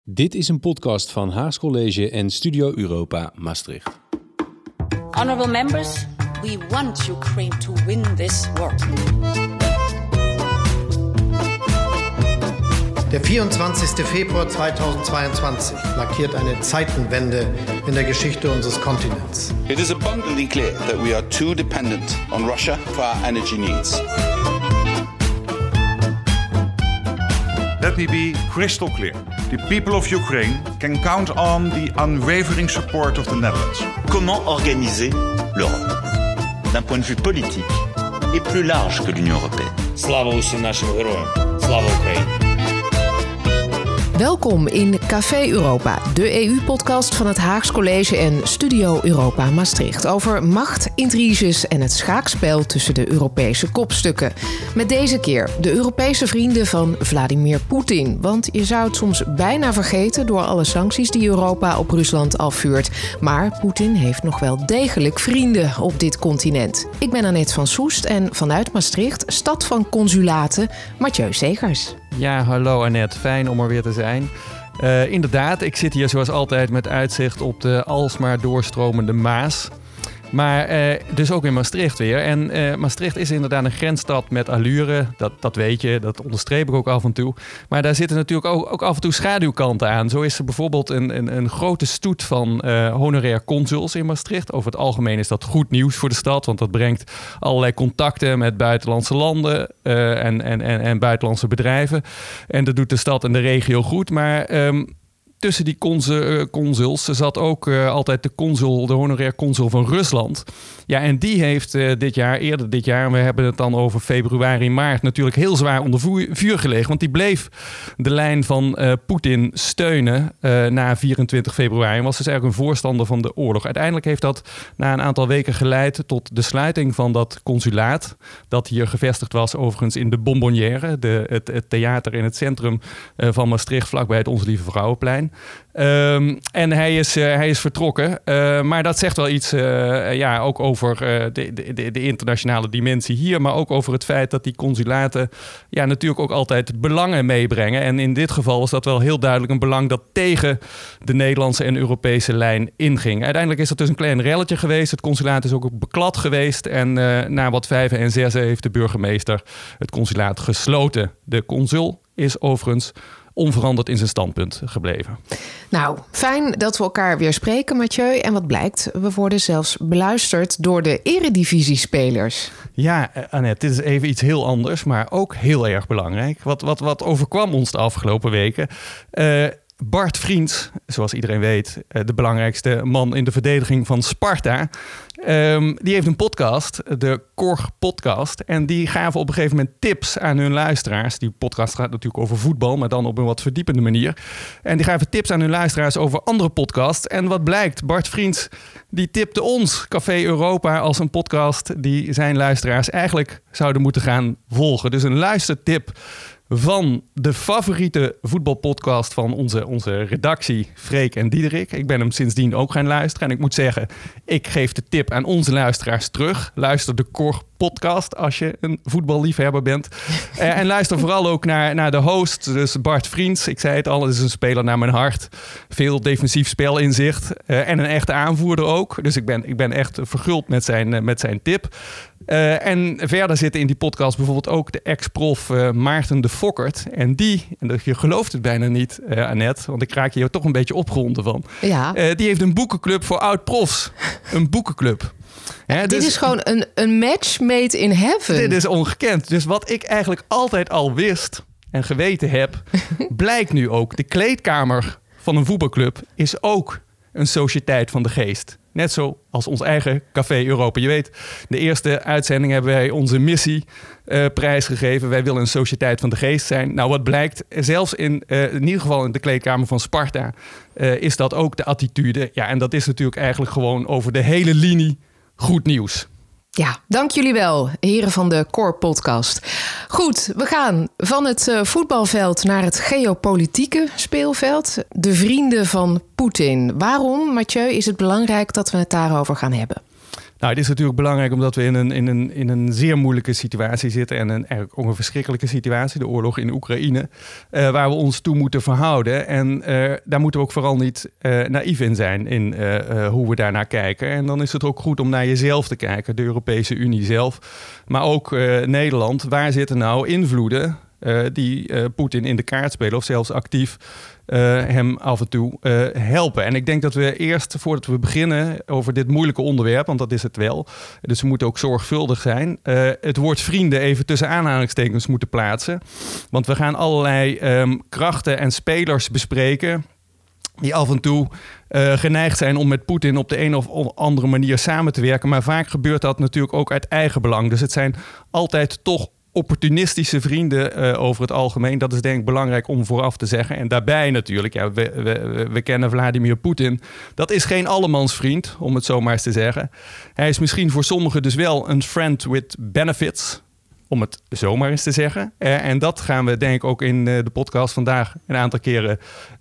Dit is een podcast van Haags College en Studio Europa Maastricht. Honorable members, we want Ukraine to win this war. Der 24. Februar 2022 markiert eine Zeitenwende in der Geschichte unseres Kontinents. It is abundantly clear that we are too dependent on Russia for our energy needs. Let me be crystal clear. The people of Ukraine can count on the unwavering support of the Netherlands. Comment organiser l'Europe d'un point de vue politique et plus large que l'Union européenne. Слава усім нашим героям. Слава Україні. Welkom in Café Europa, de EU-podcast van het Haags College en Studio Europa Maastricht. Over macht, intriges en het schaakspel tussen de Europese kopstukken. Met deze keer de Europese vrienden van Vladimir Poetin. Want je zou het soms bijna vergeten door alle sancties die Europa op Rusland afvuurt. Maar Poetin heeft nog wel degelijk vrienden op dit continent. Ik ben Annette van Soest en vanuit Maastricht, stad van consulaten, Mathieu Segers. Ja, hallo Annette. Fijn om er weer te zijn. Inderdaad, ik zit hier zoals altijd met uitzicht op de alsmaar doorstromende Maas. Maar dus ook in Maastricht weer. En Maastricht is inderdaad een grensstad met allure. Dat weet je, dat onderstreep ik ook af en toe. Maar daar zitten natuurlijk ook af en toe schaduwkanten aan. Zo is er bijvoorbeeld een grote stoet van honorair consuls in Maastricht. Over het algemeen is dat goed nieuws voor de stad. Want dat brengt allerlei contacten met buitenlandse landen en buitenlandse bedrijven. En dat doet de stad en de regio goed. Maar tussen die consuls zat ook altijd de honorair consul van Rusland. Ja, en die heeft eerder dit jaar, en we hebben het dan over februari, maart, natuurlijk heel zwaar onder vuur gelegen. Want die bleef de lijn van Poetin steunen na 24 februari. En was dus eigenlijk een voorstander van de oorlog. Uiteindelijk heeft dat na een aantal weken geleid tot de sluiting van dat consulaat. Dat hier gevestigd was overigens in de Bonbonnière, het theater in het centrum van Maastricht, vlakbij het Onze Lieve Vrouwenplein. En hij is vertrokken. Maar dat zegt wel iets ook over de internationale dimensie hier. Maar ook over het feit dat die consulaten natuurlijk ook altijd belangen meebrengen. En in dit geval was dat wel heel duidelijk een belang dat tegen de Nederlandse en Europese lijn inging. Uiteindelijk is dat dus een klein relletje geweest. Het consulaat is ook beklad geweest. En na wat vijven en zessen heeft de burgemeester het consulaat gesloten. De consul is overigens onveranderd in zijn standpunt gebleven. Nou, fijn dat we elkaar weer spreken, Mathieu. En wat blijkt, we worden zelfs beluisterd door de Eredivisie-spelers. Ja, Annette, dit is even iets heel anders, maar ook heel erg belangrijk. Wat overkwam ons de afgelopen weken? Bart Vriends, zoals iedereen weet, de belangrijkste man in de verdediging van Sparta. Die heeft een podcast, de Korg Podcast. En die gaven op een gegeven moment tips aan hun luisteraars. Die podcast gaat natuurlijk over voetbal, maar dan op een wat verdiepende manier. En die gaven tips aan hun luisteraars over andere podcasts. En wat blijkt, Bart Vriends, die tipte ons, Café Europa, als een podcast die zijn luisteraars eigenlijk zouden moeten gaan volgen. Dus een luistertip van de favoriete voetbalpodcast van onze redactie, Freek en Diederik. Ik ben hem sindsdien ook gaan luisteren. En ik moet zeggen, ik geef de tip aan onze luisteraars terug. Luister de Korg Podcast als je een voetballiefhebber bent. En luister vooral ook naar de host, dus Bart Vriends. Ik zei het al, het is een speler naar mijn hart. Veel defensief spelinzicht en een echte aanvoerder ook. Dus ik ben echt verguld met zijn tip. En verder zitten in die podcast bijvoorbeeld ook de ex-prof Maarten de Fokkert. En je gelooft het bijna niet, Annette, want ik raak je toch een beetje opgewonden van. Ja. Die heeft een boekenclub voor oud-profs. Een boekenclub. Dit is gewoon een match made in heaven. Dit is ongekend. Dus wat ik eigenlijk altijd al wist en geweten heb, blijkt nu ook. De kleedkamer van een voetbalclub is ook een sociëteit van de geest. Net zo als ons eigen Café Europa. Je weet, de eerste uitzending hebben wij onze missie prijsgegeven. Wij willen een sociëteit van de geest zijn. Nou, wat blijkt, zelfs in ieder geval in de kleedkamer van Sparta, is dat ook de attitude. Ja, en dat is natuurlijk eigenlijk gewoon over de hele linie goed nieuws. Ja, dank jullie wel, heren van de Core Podcast. Goed, we gaan van het voetbalveld naar het geopolitieke speelveld. De vrienden van Poetin. Waarom, Mathieu, is het belangrijk dat we het daarover gaan hebben? Nou, dit is natuurlijk belangrijk omdat we in een zeer moeilijke situatie zitten en eigenlijk ook een verschrikkelijke situatie, de oorlog in Oekraïne, waar we ons toe moeten verhouden. En daar moeten we ook vooral niet naïef in zijn in hoe we daarnaar kijken. En dan is het ook goed om naar jezelf te kijken, de Europese Unie zelf, maar ook Nederland. Waar zitten nou invloeden die Poetin in de kaart spelen of zelfs actief hem af en toe helpen. En ik denk dat we eerst, voordat we beginnen over dit moeilijke onderwerp, want dat is het wel, dus we moeten ook zorgvuldig zijn, het woord vrienden even tussen aanhalingstekens moeten plaatsen. Want we gaan allerlei krachten en spelers bespreken die af en toe geneigd zijn om met Poetin op de een of andere manier samen te werken. Maar vaak gebeurt dat natuurlijk ook uit eigen belang. Dus het zijn altijd toch opportunistische vrienden over het algemeen. Dat is denk ik belangrijk om vooraf te zeggen. En daarbij natuurlijk, we kennen Vladimir Poetin. Dat is geen allemansvriend, om het zo maar eens te zeggen. Hij is misschien voor sommigen dus wel een friend with benefits, om het zomaar eens te zeggen. En dat gaan we denk ik ook in de podcast vandaag een aantal keren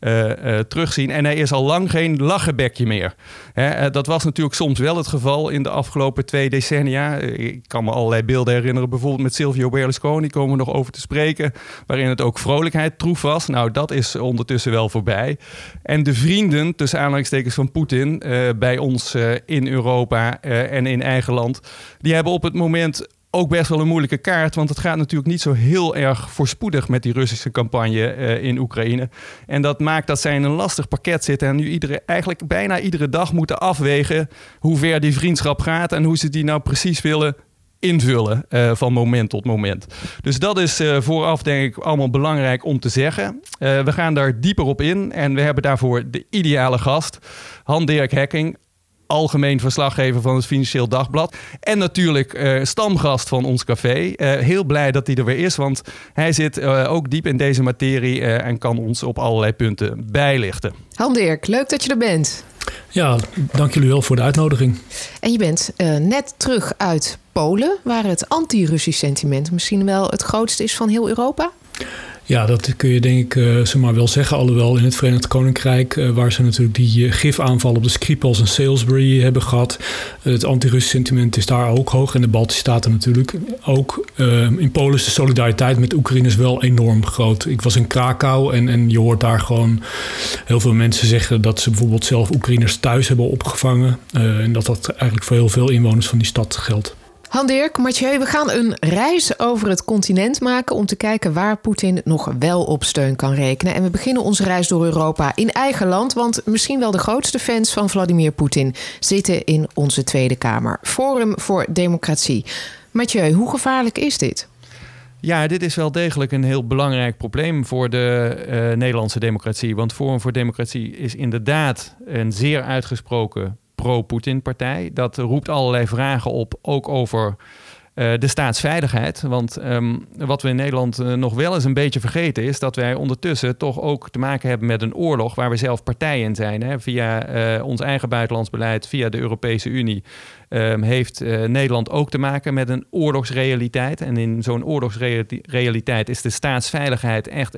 terugzien. En hij is al lang geen lachenbekje meer. Dat was natuurlijk soms wel het geval in de afgelopen 2 decennia. Ik kan me allerlei beelden herinneren, bijvoorbeeld met Silvio Berlusconi, komen we nog over te spreken, waarin het ook vrolijkheid troef was. Nou, dat is ondertussen wel voorbij. En de vrienden, tussen aanhalingstekens van Poetin, bij ons in Europa en in eigen land, die hebben op het moment ook best wel een moeilijke kaart, want het gaat natuurlijk niet zo heel erg voorspoedig met die Russische campagne in Oekraïne. En dat maakt dat zij in een lastig pakket zitten en nu eigenlijk bijna iedere dag moeten afwegen hoe ver die vriendschap gaat en hoe ze die nou precies willen invullen van moment tot moment. Dus dat is vooraf denk ik allemaal belangrijk om te zeggen. We gaan daar dieper op in en we hebben daarvoor de ideale gast, Han-Dirk Hekking, algemeen verslaggever van het Financieel Dagblad. En natuurlijk stamgast van ons café. Heel blij dat hij er weer is, want hij zit ook diep in deze materie en kan ons op allerlei punten bijlichten. Han-Dirk, leuk dat je er bent. Ja, dank jullie wel voor de uitnodiging. En je bent net terug uit Polen, waar het anti-Russisch sentiment misschien wel het grootste is van heel Europa? Ja, dat kun je denk ik zomaar wel zeggen. Alhoewel in het Verenigd Koninkrijk, waar ze natuurlijk die gifaanval op de Skripals en Salisbury hebben gehad. Het anti-Russisch sentiment is daar ook hoog. En de Baltische Staten natuurlijk ook. In Polen is de solidariteit met Oekraïners wel enorm groot. Ik was in Krakau en je hoort daar gewoon heel veel mensen zeggen dat ze bijvoorbeeld zelf Oekraïners thuis hebben opgevangen. En dat eigenlijk voor heel veel inwoners van die stad geldt. Han-Dirk, Mathieu, we gaan een reis over het continent maken om te kijken waar Poetin nog wel op steun kan rekenen. En we beginnen onze reis door Europa in eigen land, want misschien wel de grootste fans van Vladimir Poetin zitten in onze Tweede Kamer. Forum voor Democratie. Mathieu, hoe gevaarlijk is dit? Ja, dit is wel degelijk een heel belangrijk probleem voor de Nederlandse democratie. Want Forum voor Democratie is inderdaad een zeer uitgesproken pro-Poetin-partij. Dat roept allerlei vragen op, ook over de staatsveiligheid. Want wat we in Nederland nog wel eens een beetje vergeten is dat wij ondertussen toch ook te maken hebben met een oorlog waar we zelf partij in zijn. Hè? Via ons eigen buitenlands beleid, via de Europese Unie, heeft Nederland ook te maken met een oorlogsrealiteit. En in zo'n oorlogsrealiteit is de staatsveiligheid echt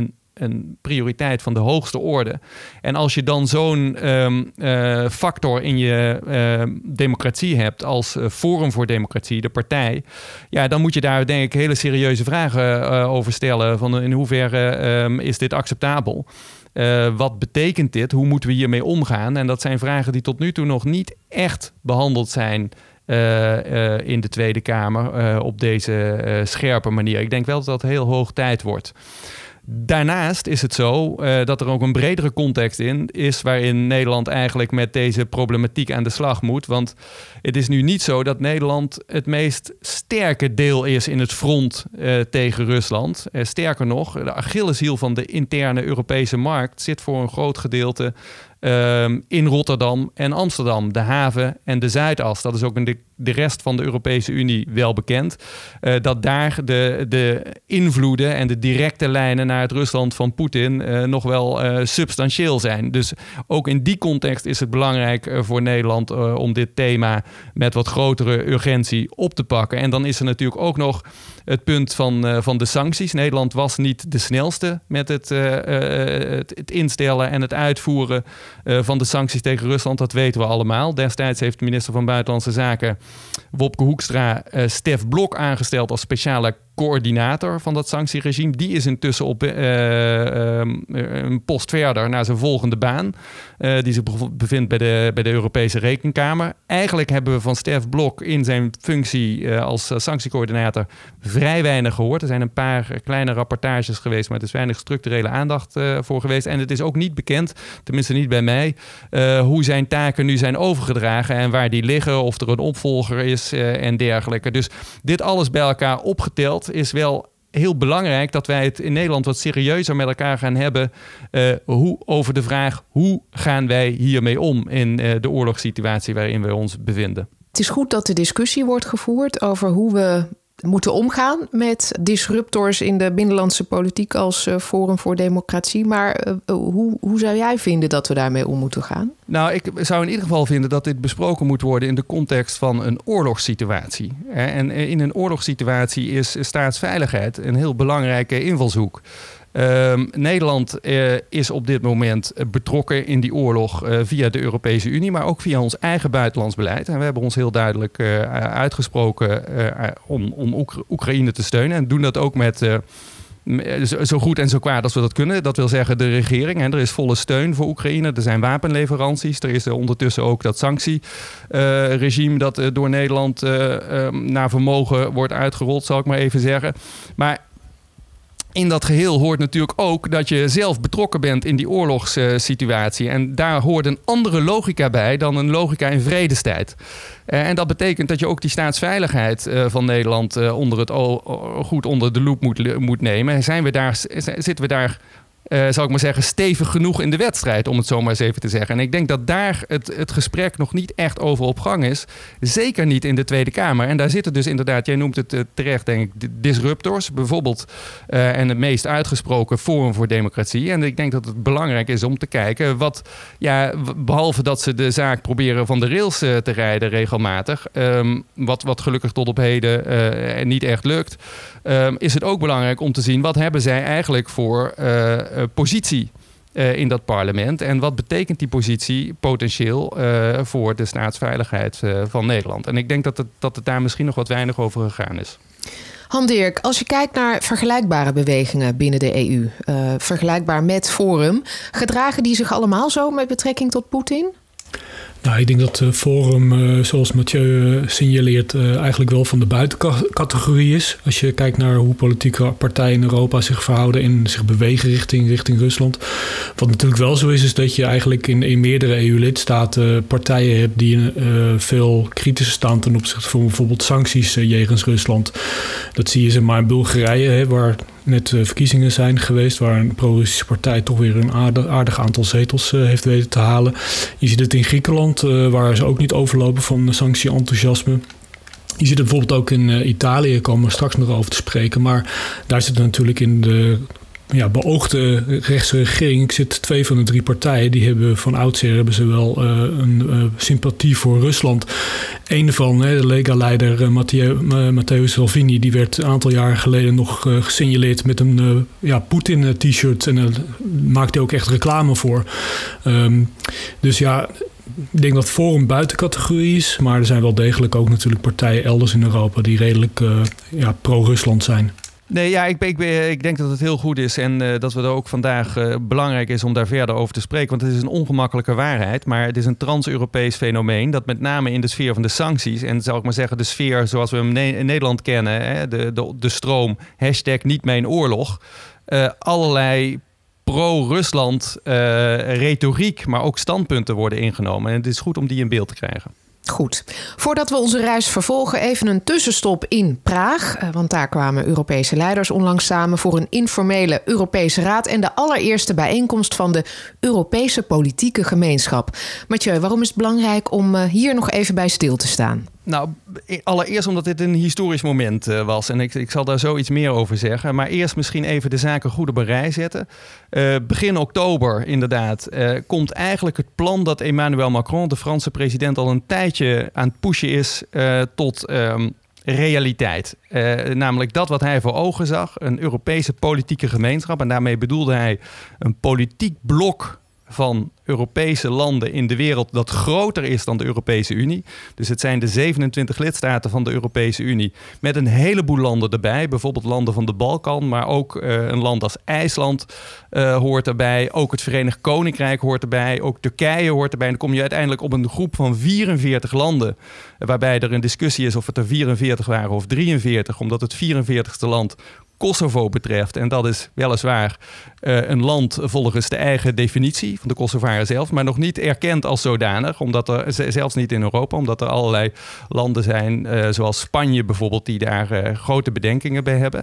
een prioriteit van de hoogste orde. En als je dan zo'n factor in je democratie hebt als Forum voor Democratie, de partij, ja, dan moet je daar denk ik hele serieuze vragen over stellen. Van in hoeverre is dit acceptabel? Wat betekent dit? Hoe moeten we hiermee omgaan? En dat zijn vragen die tot nu toe nog niet echt behandeld zijn in de Tweede Kamer op deze scherpe manier. Ik denk wel dat dat heel hoog tijd wordt. Daarnaast is het zo dat er ook een bredere context in is waarin Nederland eigenlijk met deze problematiek aan de slag moet. Want het is nu niet zo dat Nederland het meest sterke deel is in het front tegen Rusland. Sterker nog, de Achilleshiel van de interne Europese markt zit voor een groot gedeelte in Rotterdam en Amsterdam, de haven en de Zuidas. Dat is ook in de rest van de Europese Unie wel bekend. Dat daar de invloeden en de directe lijnen naar het Rusland van Poetin nog wel substantieel zijn. Dus ook in die context is het belangrijk voor Nederland om dit thema met wat grotere urgentie op te pakken. En dan is er natuurlijk ook nog het punt van de sancties. Nederland was niet de snelste met het instellen en het uitvoeren van de sancties tegen Rusland. Dat weten we allemaal. Destijds heeft de minister van Buitenlandse Zaken Wopke Hoekstra Stef Blok aangesteld als speciale coördinator van dat sanctieregime. Die is intussen op een post verder naar zijn volgende baan. Die zich bevindt bij de Europese Rekenkamer. Eigenlijk hebben we van Stef Blok in zijn functie als sanctiecoördinator vrij weinig gehoord. Er zijn een paar kleine rapportages geweest, maar er is weinig structurele aandacht voor geweest. En het is ook niet bekend, tenminste niet bij mij, hoe zijn taken nu zijn overgedragen en waar die liggen, of er een opvolger is en dergelijke. Dus dit alles bij elkaar opgeteld is wel heel belangrijk dat wij het in Nederland wat serieuzer met elkaar gaan hebben over de vraag hoe gaan wij hiermee om in de oorlogssituatie waarin we ons bevinden. Het is goed dat de discussie wordt gevoerd over hoe we moeten omgaan met disruptors in de binnenlandse politiek als Forum voor Democratie. Maar hoe zou jij vinden dat we daarmee om moeten gaan? Nou, ik zou in ieder geval vinden dat dit besproken moet worden in de context van een oorlogssituatie. En in een oorlogssituatie is staatsveiligheid een heel belangrijke invalshoek. Nederland is op dit moment betrokken in die oorlog via de Europese Unie, maar ook via ons eigen buitenlands beleid. En we hebben ons heel duidelijk uitgesproken om Oekraïne te steunen. En doen dat ook met zo goed en zo kwaad als we dat kunnen. Dat wil zeggen de regering. En er is volle steun voor Oekraïne. Er zijn wapenleveranties. Er is ondertussen ook dat sanctieregime dat door Nederland naar vermogen wordt uitgerold, zal ik maar even zeggen. Maar in dat geheel hoort natuurlijk ook dat je zelf betrokken bent in die oorlogssituatie. En daar hoort een andere logica bij dan een logica in vredestijd. En dat betekent dat je ook die staatsveiligheid van Nederland goed onder de loep moet nemen. Zitten we daar, zal ik maar zeggen, stevig genoeg in de wedstrijd, om het zo maar eens even te zeggen. En ik denk dat daar het gesprek nog niet echt over op gang is. Zeker niet in de Tweede Kamer. En daar zitten dus inderdaad, jij noemt het terecht, denk ik, disruptors. Bijvoorbeeld, en het meest uitgesproken Forum voor Democratie. En ik denk dat het belangrijk is om te kijken wat, behalve dat ze de zaak proberen van de rails te rijden regelmatig, wat gelukkig tot op heden niet echt lukt, is het ook belangrijk om te zien wat hebben zij eigenlijk voor positie in dat parlement. En wat betekent die positie potentieel voor de staatsveiligheid van Nederland? En ik denk dat het daar misschien nog wat weinig over gegaan is. Han-Dirk, als je kijkt naar vergelijkbare bewegingen binnen de EU, vergelijkbaar met Forum, gedragen die zich allemaal zo met betrekking tot Poetin? Nou, ik denk dat Forum, zoals Mathieu signaleert, eigenlijk wel van de buitencategorie is. Als je kijkt naar hoe politieke partijen in Europa zich verhouden en zich bewegen richting Rusland. Wat natuurlijk wel zo is dat je eigenlijk in meerdere EU-lidstaten partijen hebt die veel kritischer staan ten opzichte van bijvoorbeeld sancties jegens Rusland. Dat zie je zeg maar in Bulgarije, waar net verkiezingen zijn geweest, waar een pro-Russische partij toch weer een aardig aantal zetels heeft weten te halen. Je ziet het in Griekenland, waar ze ook niet overlopen van sanctie-enthousiasme. Je ziet het bijvoorbeeld ook in Italië, komen we straks nog over te spreken. Maar daar zit natuurlijk in de beoogde rechtse regering zit 2 van de 3 partijen. Die hebben van oudsher hebben wel een sympathie voor Rusland. Een van, de Lega-leider Matteo Salvini, die werd een aantal jaren geleden nog gesignaleerd met een Poetin-t-shirt. En daar maakte hij ook echt reclame voor. Dus ja, ik denk dat Forum buitencategorie is. Maar er zijn wel degelijk ook natuurlijk partijen elders in Europa die redelijk pro-Rusland zijn. Nee, ja, ik denk dat het heel goed is en dat we er ook vandaag belangrijk is om daar verder over te spreken. Want het is een ongemakkelijke waarheid, maar het is een trans-Europees fenomeen dat met name in de sfeer van de sancties en zal ik maar zeggen de sfeer zoals we hem in Nederland kennen, de stroom, #NietMijnOorlog, allerlei pro-Rusland retoriek, maar ook standpunten worden ingenomen. En het is goed om die in beeld te krijgen. Goed. Voordat we onze reis vervolgen, even een tussenstop in Praag. Want daar kwamen Europese leiders onlangs samen voor een informele Europese Raad en de allereerste bijeenkomst van de Europese Politieke Gemeenschap. Mathieu, waarom is het belangrijk om hier nog even bij stil te staan? Nou, allereerst omdat dit een historisch moment was. En ik zal daar zo iets meer over zeggen. Maar eerst misschien even de zaken goed op een rij zetten. Begin oktober inderdaad komt eigenlijk het plan dat Emmanuel Macron, de Franse president, al een tijdje aan het pushen is tot realiteit. Namelijk dat wat hij voor ogen zag. Een Europese politieke gemeenschap. En daarmee bedoelde hij een politiek blok van Europese landen in de wereld dat groter is dan de Europese Unie. Dus het zijn de 27 lidstaten van de Europese Unie met een heleboel landen erbij. Bijvoorbeeld landen van de Balkan, maar ook een land als IJsland hoort erbij. Ook het Verenigd Koninkrijk hoort erbij. Ook Turkije hoort erbij. En dan kom je uiteindelijk op een groep van 44 landen, waarbij er een discussie is of het er 44 waren of 43, omdat het 44ste land Kosovo betreft. En dat is weliswaar een land volgens de eigen definitie van de Kosovaren zelf, maar nog niet erkend als zodanig, omdat er zelfs niet in Europa, omdat er allerlei landen zijn, zoals Spanje bijvoorbeeld, die daar grote bedenkingen bij hebben.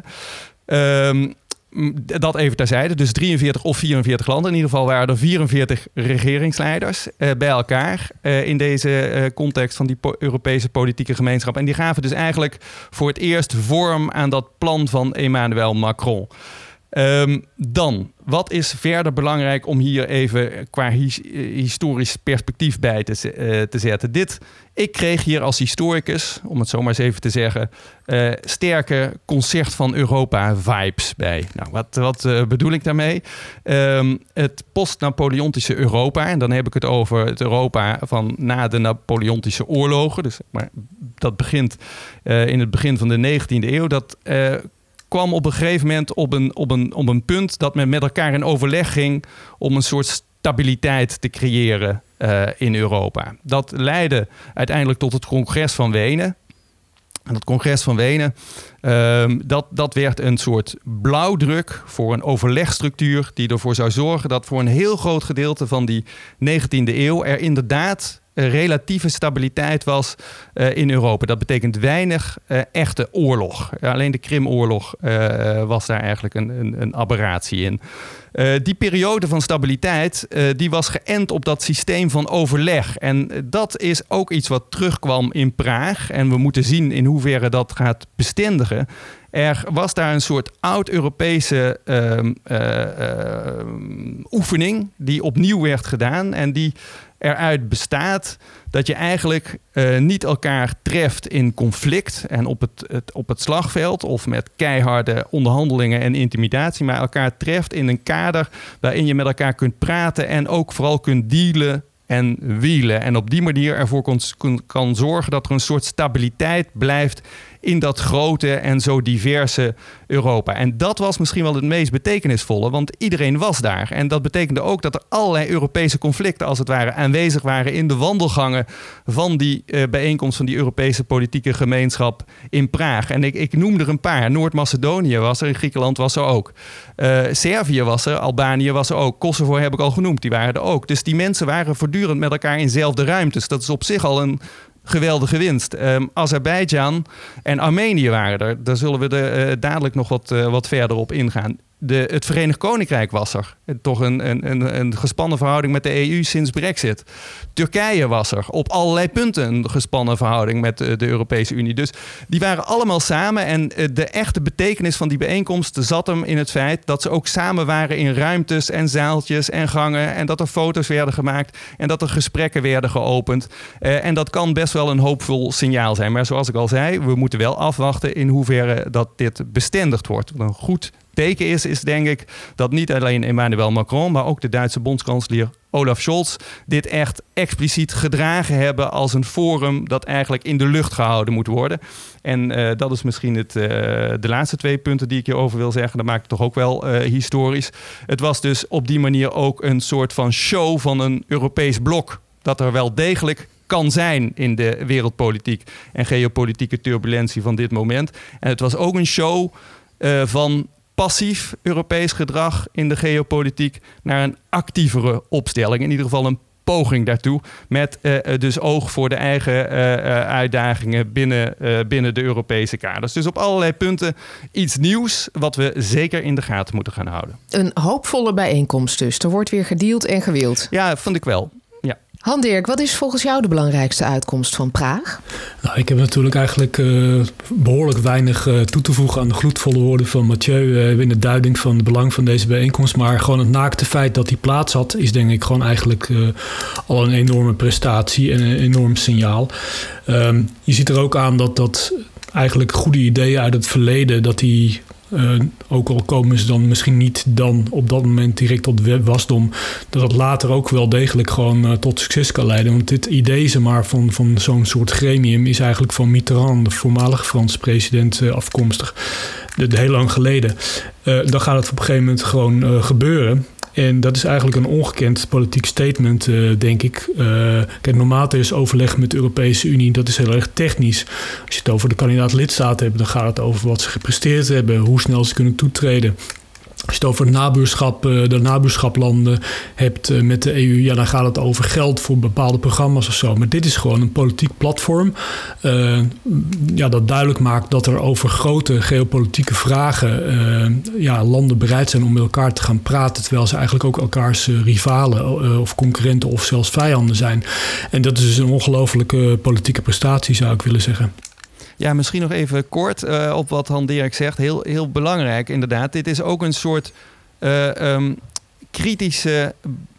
Dat even terzijde. Dus 43 of 44 landen. In ieder geval waren er 44 regeringsleiders bij elkaar in deze context van die Europese politieke gemeenschap. En die gaven dus eigenlijk voor het eerst vorm aan dat plan van Emmanuel Macron. Dan, wat is verder belangrijk om hier even qua historisch perspectief bij te zetten? Ik kreeg hier als historicus, om het zo maar eens even te zeggen, sterke concert van Europa vibes bij. Nou, wat bedoel ik daarmee? Het post-Napoleontische Europa, en dan heb ik het over het Europa van na de Napoleontische oorlogen. Dus, maar dat begint in het begin van de 19e eeuw. Dat kwam op een gegeven moment op een punt dat men met elkaar in overleg ging om een soort stabiliteit te creëren in Europa. Dat leidde uiteindelijk tot het Congres van Wenen. En dat Congres van Wenen, dat werd een soort blauwdruk voor een overlegstructuur die ervoor zou zorgen dat voor een heel groot gedeelte van die 19e eeuw er inderdaad relatieve stabiliteit was in Europa. Dat betekent weinig echte oorlog. Alleen de Krimoorlog was daar eigenlijk een aberratie in. Die periode van stabiliteit die was geënt op dat systeem van overleg. En dat is ook iets wat terugkwam in Praag. En we moeten zien in hoeverre dat gaat bestendigen. Er was daar een soort oud-Europese oefening die opnieuw werd gedaan en die eruit bestaat dat je eigenlijk niet elkaar treft in conflict en op het slagveld of met keiharde onderhandelingen en intimidatie, maar elkaar treft in een kader waarin je met elkaar kunt praten en ook vooral kunt dealen en wielen. En op die manier ervoor kan zorgen dat er een soort stabiliteit blijft in dat grote en zo diverse Europa. En dat was misschien wel het meest betekenisvolle, want iedereen was daar. En dat betekende ook dat er allerlei Europese conflicten, als het ware, aanwezig waren in de wandelgangen van die bijeenkomst van die Europese politieke gemeenschap in Praag. En ik noem er een paar. Noord-Macedonië was er, in Griekenland was er ook. Servië was er, Albanië was er ook. Kosovo heb ik al genoemd, die waren er ook. Dus die mensen waren voortdurend met elkaar in dezelfde ruimtes. Dat is op zich al een geweldige winst. Azerbeidzjan en Armenië waren er. Daar zullen we dadelijk nog wat verder op ingaan. Het Verenigd Koninkrijk was er. Toch een gespannen verhouding met de EU sinds Brexit. Turkije was er. Op allerlei punten een gespannen verhouding met de Europese Unie. Dus die waren allemaal samen. En de echte betekenis van die bijeenkomst zat hem in het feit dat ze ook samen waren in ruimtes en zaaltjes en gangen. En dat er foto's werden gemaakt. En dat er gesprekken werden geopend. En dat kan best wel een hoopvol signaal zijn. Maar zoals ik al zei, we moeten wel afwachten in hoeverre dat dit bestendigd wordt. Een goed teken is denk ik dat niet alleen Emmanuel Macron, maar ook de Duitse bondskanselier Olaf Scholz dit echt expliciet gedragen hebben als een forum dat eigenlijk in de lucht gehouden moet worden. En dat is misschien de laatste twee punten die ik hierover wil zeggen. Dat maakt het toch ook wel historisch. Het was dus op die manier ook een soort van show van een Europees blok dat er wel degelijk kan zijn in de wereldpolitiek en geopolitieke turbulentie van dit moment. En het was ook een show van passief Europees gedrag in de geopolitiek naar een actievere opstelling. In ieder geval een poging daartoe, met dus oog voor de eigen uitdagingen binnen de Europese kaders. Dus op allerlei punten iets nieuws wat we zeker in de gaten moeten gaan houden. Een hoopvolle bijeenkomst dus. Er wordt weer gedeeld en gewild. Ja, vond ik wel. Ja. Han-Dirk, wat is volgens jou de belangrijkste uitkomst van Praag? Nou, ik heb natuurlijk eigenlijk behoorlijk weinig toe te voegen aan de gloedvolle woorden van Mathieu in de duiding van het belang van deze bijeenkomst. Maar gewoon het naakte feit dat die plaats had, is denk ik gewoon eigenlijk al een enorme prestatie en een enorm signaal. Je ziet er ook aan dat eigenlijk goede ideeën uit het verleden, dat die Ook al komen ze dan misschien niet dan op dat moment direct tot wasdom, dat later ook wel degelijk gewoon tot succes kan leiden. Want dit idee van zo'n soort gremium is eigenlijk van Mitterrand, de voormalige Franse president, afkomstig. Heel lang geleden. Dan gaat het op een gegeven moment gewoon gebeuren. En dat is eigenlijk een ongekend politiek statement, denk ik. Kijk, normaal is overleg met de Europese Unie, dat is heel erg technisch. Als je het over de kandidaat-lidstaten hebt, dan gaat het over wat ze gepresteerd hebben, hoe snel ze kunnen toetreden. Als je het over de nabuurschaplanden hebt met de EU, ja, dan gaat het over geld voor bepaalde programma's of zo. Maar dit is gewoon een politiek platform dat duidelijk maakt dat er over grote geopolitieke vragen landen bereid zijn om met elkaar te gaan praten, terwijl ze eigenlijk ook elkaars rivalen of concurrenten of zelfs vijanden zijn. En dat is dus een ongelofelijke politieke prestatie, zou ik willen zeggen. Ja, misschien nog even kort op wat Han Dirk zegt. Heel, heel belangrijk inderdaad. Dit is ook een soort kritische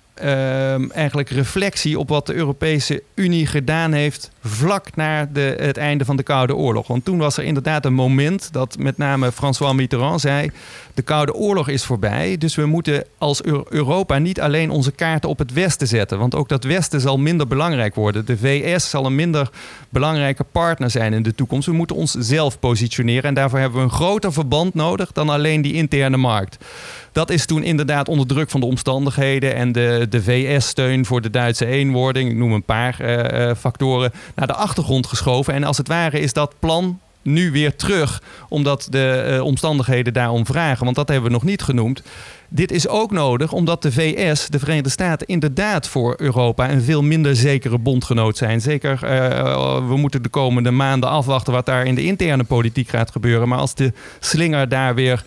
eigenlijk reflectie op wat de Europese Unie gedaan heeft vlak na het einde van de Koude Oorlog. Want toen was er inderdaad een moment dat met name François Mitterrand zei: de Koude Oorlog is voorbij, dus we moeten als Europa niet alleen onze kaarten op het Westen zetten. Want ook dat Westen zal minder belangrijk worden. De VS zal een minder belangrijke partner zijn in de toekomst. We moeten ons zelf positioneren en daarvoor hebben we een groter verband nodig dan alleen die interne markt. Dat is toen inderdaad onder druk van de omstandigheden en de VS-steun voor de Duitse eenwording, ik noem een paar factoren, naar de achtergrond geschoven. En als het ware is dat plan nu weer terug, omdat de omstandigheden daarom vragen. Want dat hebben we nog niet genoemd. Dit is ook nodig omdat de VS, de Verenigde Staten, inderdaad voor Europa een veel minder zekere bondgenoot zijn. Zeker, we moeten de komende maanden afwachten wat daar in de interne politiek gaat gebeuren. Maar als de slinger daar weer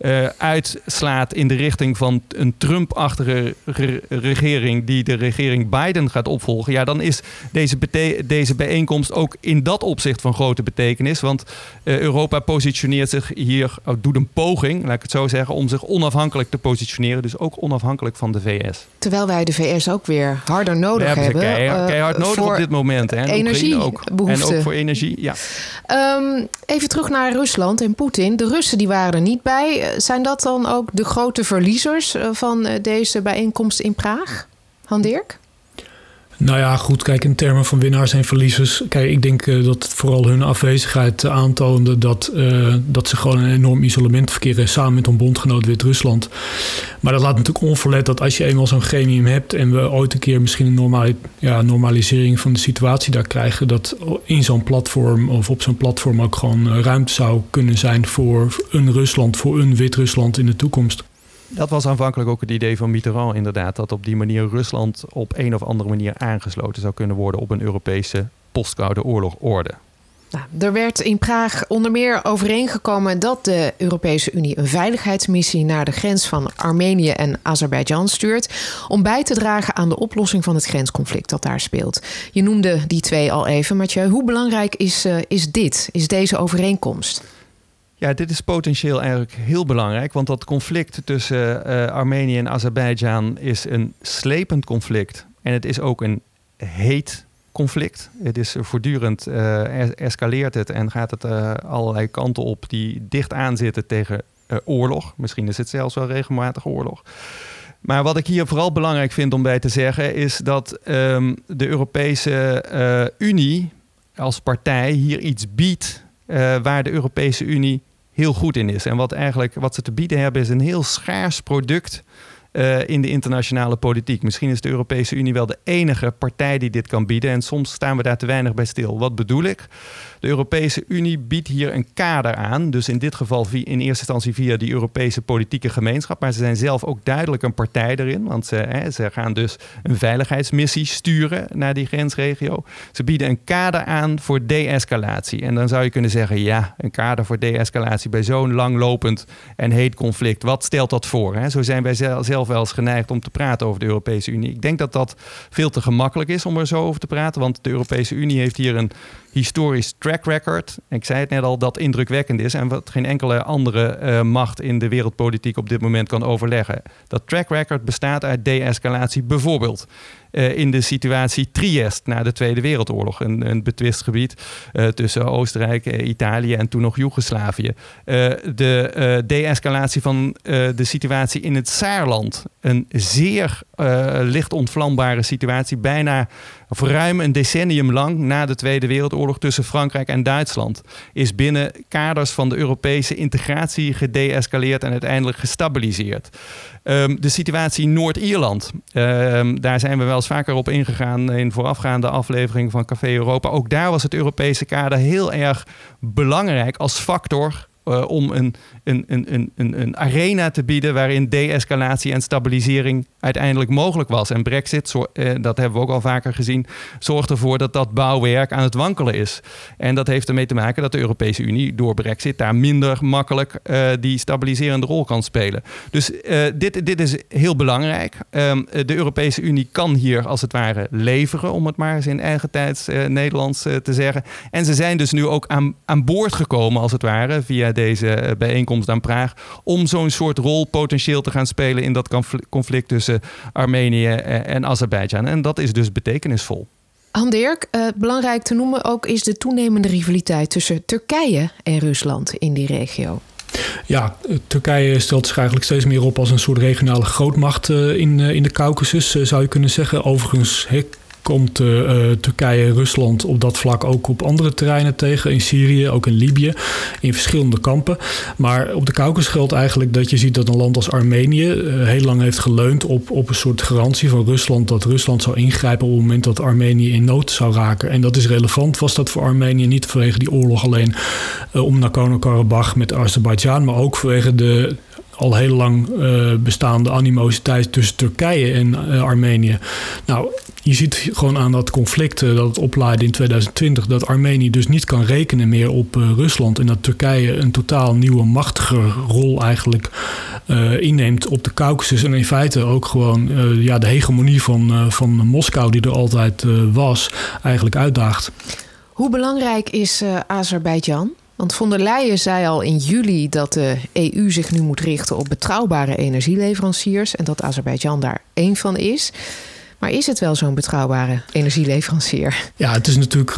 uitslaat in de richting van een Trump-achtige regering die de regering Biden gaat opvolgen, ja, dan is deze bijeenkomst ook in dat opzicht van grote betekenis. Want Europa positioneert zich hier, doet een poging, laat ik het zo zeggen, om zich onafhankelijk te positioneren. Dus ook onafhankelijk van de VS. Terwijl wij de VS ook weer harder nodig hebben. Keihard nodig op dit moment. Hè? Energiebehoeften. En ook voor energie, ja. Even terug naar Rusland en Poetin. De Russen die waren er niet bij. Zijn dat dan ook de grote verliezers van deze bijeenkomst in Praag? Han Dirk? Nou ja, goed, kijk, in termen van winnaars en verliezers. Kijk, ik denk dat vooral hun afwezigheid aantoonde dat ze gewoon een enorm isolement verkeren samen met hun bondgenoot Wit-Rusland. Maar dat laat natuurlijk onverlet dat als je eenmaal zo'n gremium hebt en we ooit een keer misschien een normalisering van de situatie daar krijgen, dat in zo'n platform of op zo'n platform ook gewoon ruimte zou kunnen zijn voor een Rusland, voor een Wit-Rusland in de toekomst. Dat was aanvankelijk ook het idee van Mitterrand inderdaad, dat op die manier Rusland op een of andere manier aangesloten zou kunnen worden op een Europese post-Koude Oorlog-orde. Nou, er werd in Praag onder meer overeengekomen dat de Europese Unie een veiligheidsmissie naar de grens van Armenië en Azerbeidzjan stuurt om bij te dragen aan de oplossing van het grensconflict dat daar speelt. Je noemde die twee al even, Mathieu. Hoe belangrijk is deze overeenkomst? Ja, dit is potentieel eigenlijk heel belangrijk, want dat conflict tussen Armenië en Azerbeidzjan is een slepend conflict. En het is ook een heet conflict. Het is voortdurend escaleert het en gaat het allerlei kanten op die dicht aanzitten tegen oorlog. Misschien is het zelfs wel regelmatig oorlog. Maar wat ik hier vooral belangrijk vind om bij te zeggen is dat de Europese Unie als partij hier iets biedt waar de Europese Unie heel goed in is. En wat ze te bieden hebben is een heel schaars product in de internationale politiek. Misschien is de Europese Unie wel de enige partij die dit kan bieden en soms staan we daar te weinig bij stil. Wat bedoel ik? De Europese Unie biedt hier een kader aan. Dus in dit geval in eerste instantie via die Europese politieke gemeenschap. Maar ze zijn zelf ook duidelijk een partij erin. Want ze gaan dus een veiligheidsmissie sturen naar die grensregio. Ze bieden een kader aan voor de-escalatie. En dan zou je kunnen zeggen, ja, een kader voor de-escalatie bij zo'n langlopend en heet conflict. Wat stelt dat voor? Hè? Zo zijn wij zelf wel eens geneigd om te praten over de Europese Unie. Ik denk dat dat veel te gemakkelijk is om er zo over te praten. Want de Europese Unie heeft hier een historisch track record. Ik zei het net al, dat indrukwekkend is en wat geen enkele andere macht in de wereldpolitiek op dit moment kan overleggen. Dat track record bestaat uit de-escalatie bijvoorbeeld in de situatie Triest na de Tweede Wereldoorlog. Een betwist gebied tussen Oostenrijk, Italië en toen nog Joegoslavië. De de-escalatie van de situatie in het Saarland. Een zeer licht ontvlambare situatie. Bijna of ruim een decennium lang na de Tweede Wereldoorlog tussen Frankrijk en Duitsland. Is binnen kaders van de Europese integratie gede-escaleerd en uiteindelijk gestabiliseerd. De situatie in Noord-Ierland. Daar zijn we wel eens vaker op ingegaan in voorafgaande aflevering van Café Europa. Ook daar was het Europese kader heel erg belangrijk als factor om een arena te bieden waarin de-escalatie en stabilisering uiteindelijk mogelijk was. En Brexit, dat hebben we ook al vaker gezien, zorgt ervoor dat dat bouwwerk aan het wankelen is. En dat heeft ermee te maken dat de Europese Unie door Brexit daar minder makkelijk die stabiliserende rol kan spelen. Dus dit is heel belangrijk. De Europese Unie kan hier als het ware leveren, om het maar eens in eigen tijds Nederlands te zeggen. En ze zijn dus nu ook aan boord gekomen, als het ware, via deze bijeenkomst aan Praag, om zo'n soort rol potentieel te gaan spelen in dat conflict tussen Armenië en Azerbeidzjan. En dat is dus betekenisvol. Han-Dirk, belangrijk te noemen ook is de toenemende rivaliteit tussen Turkije en Rusland in die regio. Ja, Turkije stelt zich eigenlijk steeds meer op als een soort regionale grootmacht in de Caucasus, zou je kunnen zeggen. Overigens komt Turkije Rusland op dat vlak ook op andere terreinen tegen. In Syrië, ook in Libië, in verschillende kampen. Maar op de Caucasus geldt eigenlijk dat je ziet dat een land als Armenië heel lang heeft geleund op een soort garantie van Rusland, dat Rusland zou ingrijpen op het moment dat Armenië in nood zou raken. En dat is relevant. Was dat voor Armenië niet vanwege die oorlog alleen om Nagorno-Karabakh met Azerbeidzjan, maar ook vanwege de al heel lang bestaande animositeit tussen Turkije en Armenië. Nou, je ziet gewoon aan dat conflict dat het oplaaide in 2020... dat Armenië dus niet kan rekenen meer op Rusland en dat Turkije een totaal nieuwe machtige rol eigenlijk inneemt op de Caucasus. En in feite ook gewoon de hegemonie van Moskou, die er altijd was, eigenlijk uitdaagt. Hoe belangrijk is Azerbeidzjan? Want von der Leyen zei al in juli dat de EU zich nu moet richten op betrouwbare energieleveranciers en dat Azerbeidzjan daar één van is. Maar is het wel zo'n betrouwbare energieleverancier? Ja, het is natuurlijk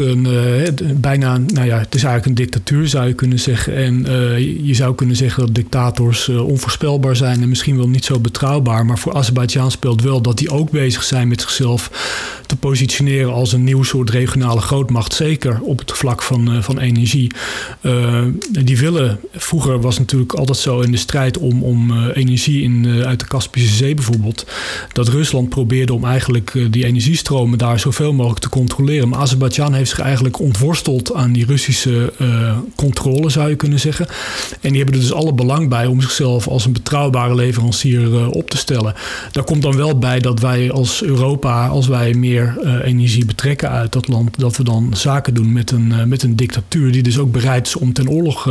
het is eigenlijk een dictatuur, zou je kunnen zeggen. En je zou kunnen zeggen dat dictators onvoorspelbaar zijn en misschien wel niet zo betrouwbaar. Maar voor Azerbeidzjan speelt wel dat die ook bezig zijn met zichzelf te positioneren als een nieuw soort regionale grootmacht. Zeker op het vlak van energie. Die willen, vroeger was het natuurlijk altijd zo in de strijd om energie uit de Kaspische Zee bijvoorbeeld, dat Rusland probeerde om eigenlijk die energiestromen daar zoveel mogelijk te controleren. Maar Azerbeidzjan heeft zich eigenlijk ontworsteld aan die Russische controle, zou je kunnen zeggen. En die hebben er dus alle belang bij om zichzelf als een betrouwbare leverancier op te stellen. Daar komt dan wel bij dat wij als Europa, als wij meer energie betrekken uit dat land, dat we dan zaken doen met een dictatuur die dus ook bereid is om ten oorlog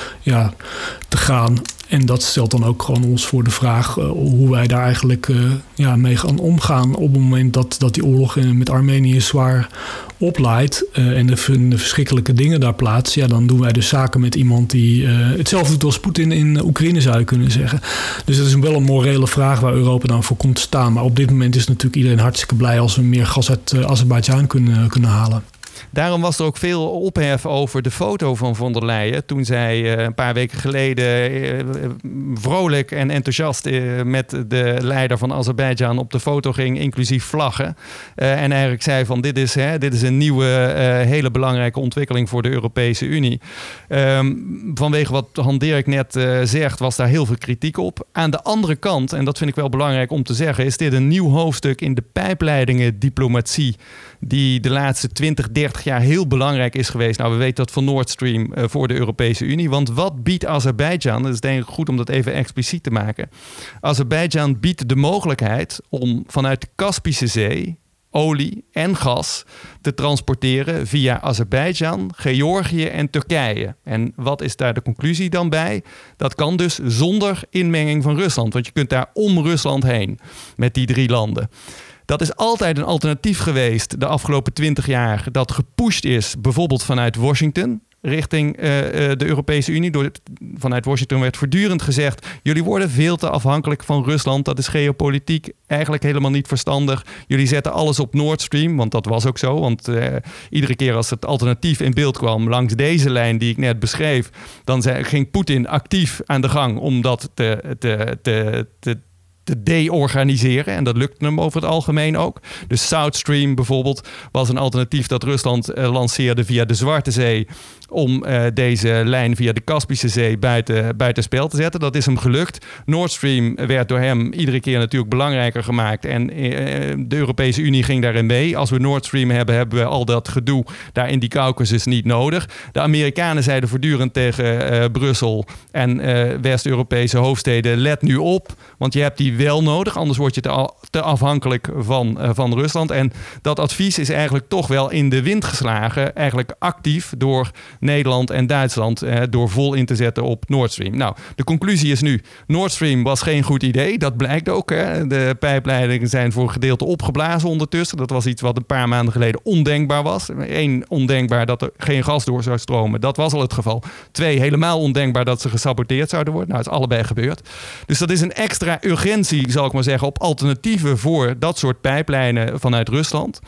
te gaan. En dat stelt dan ook gewoon ons voor de vraag hoe wij daar eigenlijk mee gaan omgaan op het moment dat die oorlog met Armenië zwaar oplaait en er vinden verschrikkelijke dingen daar plaats. Ja, dan doen wij dus zaken met iemand die hetzelfde doet als Poetin in Oekraïne, zou je kunnen zeggen. Dus dat is wel een morele vraag waar Europa dan voor komt te staan. Maar op dit moment is natuurlijk iedereen hartstikke blij als we meer gas uit Azerbeidzjan kunnen halen. Daarom was er ook veel ophef over de foto van von der Leyen toen zij een paar weken geleden vrolijk en enthousiast met de leider van Azerbeidzjan op de foto ging, inclusief vlaggen. En eigenlijk zei van dit is een nieuwe hele belangrijke ontwikkeling voor de Europese Unie. Vanwege wat Han-Dirk net zegt, was daar heel veel kritiek op. Aan de andere kant, en dat vind ik wel belangrijk om te zeggen, is dit een nieuw hoofdstuk in de pijpleidingen diplomatie die de laatste 20, 30 jaar heel belangrijk is geweest. Nou, we weten dat van Nord Stream voor de Europese Unie. Want wat biedt Azerbeidzjan? Dat is denk ik goed om dat even expliciet te maken. Azerbeidzjan biedt de mogelijkheid om vanuit de Kaspische Zee olie en gas te transporteren via Azerbeidzjan, Georgië en Turkije. En wat is daar de conclusie dan bij? Dat kan dus zonder inmenging van Rusland. Want je kunt daar om Rusland heen met die 3 landen. Dat is altijd een alternatief geweest de afgelopen 20 jaar dat gepusht is, bijvoorbeeld vanuit Washington. richting de Europese Unie. Vanuit Washington werd voortdurend gezegd, jullie worden veel te afhankelijk van Rusland. Dat is geopolitiek eigenlijk helemaal niet verstandig. Jullie zetten alles op Nord Stream, want dat was ook zo. Want iedere keer als het alternatief in beeld kwam langs deze lijn die ik net beschreef, dan ging Poetin actief aan de gang om dat te de-organiseren. En dat lukte hem over het algemeen ook. Dus South Stream bijvoorbeeld was een alternatief dat Rusland lanceerde via de Zwarte Zee om deze lijn via de Kaspische Zee buiten spel te zetten. Dat is hem gelukt. Nord Stream werd door hem iedere keer natuurlijk belangrijker gemaakt en de Europese Unie ging daarin mee. Als we Nord Stream hebben, hebben we al dat gedoe daar in die Caucasus niet nodig. De Amerikanen zeiden voortdurend tegen Brussel en West-Europese hoofdsteden, let nu op, want je hebt die wel nodig, anders word je te afhankelijk van Rusland. En dat advies is eigenlijk toch wel in de wind geslagen, eigenlijk actief door Nederland en Duitsland door vol in te zetten op Nord Stream. Nou, de conclusie is nu, Nord Stream was geen goed idee. Dat blijkt ook. Hè. De pijpleidingen zijn voor een gedeelte opgeblazen ondertussen. Dat was iets wat een paar maanden geleden ondenkbaar was. 1, ondenkbaar dat er geen gas door zou stromen. Dat was al het geval. 2, helemaal ondenkbaar dat ze gesaboteerd zouden worden. Nou, het is allebei gebeurd. Dus dat is een extra urgentie, zal ik maar zeggen, op alternatieven voor dat soort pijplijnen vanuit Rusland.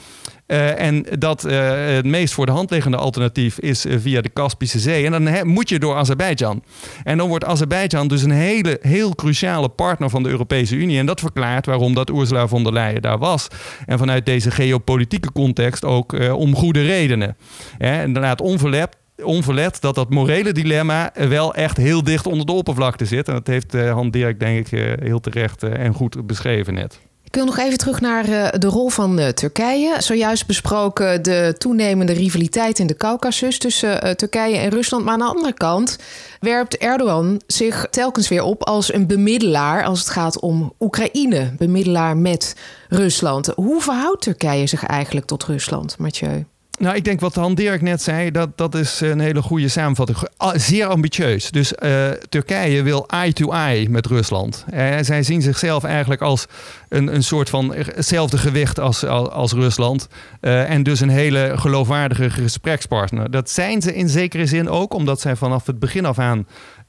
En dat het meest voor de hand liggende alternatief is via de Kaspische Zee. En dan moet je door Azerbeidzjan. En dan wordt Azerbeidzjan dus een heel cruciale partner van de Europese Unie. En dat verklaart waarom dat Ursula von der Leyen daar was. En vanuit deze geopolitieke context ook om goede redenen. En dan laat onverlet dat morele dilemma wel echt heel dicht onder de oppervlakte zit. En dat heeft Han Dirk denk ik heel terecht en goed beschreven net. Ik wil nog even terug naar de rol van Turkije. Zojuist besproken de toenemende rivaliteit in de Caucasus tussen Turkije en Rusland. Maar aan de andere kant werpt Erdogan zich telkens weer op als een bemiddelaar als het gaat om Oekraïne. Bemiddelaar met Rusland. Hoe verhoudt Turkije zich eigenlijk tot Rusland, Mathieu? Nou, ik denk wat Han Dirk net zei, dat is een hele goede samenvatting. Zeer ambitieus. Dus Turkije wil eye-to-eye met Rusland. Zij zien zichzelf eigenlijk als een soort van hetzelfde gewicht als Rusland. En dus een hele geloofwaardige gesprekspartner. Dat zijn ze in zekere zin ook, omdat zij vanaf het begin af aan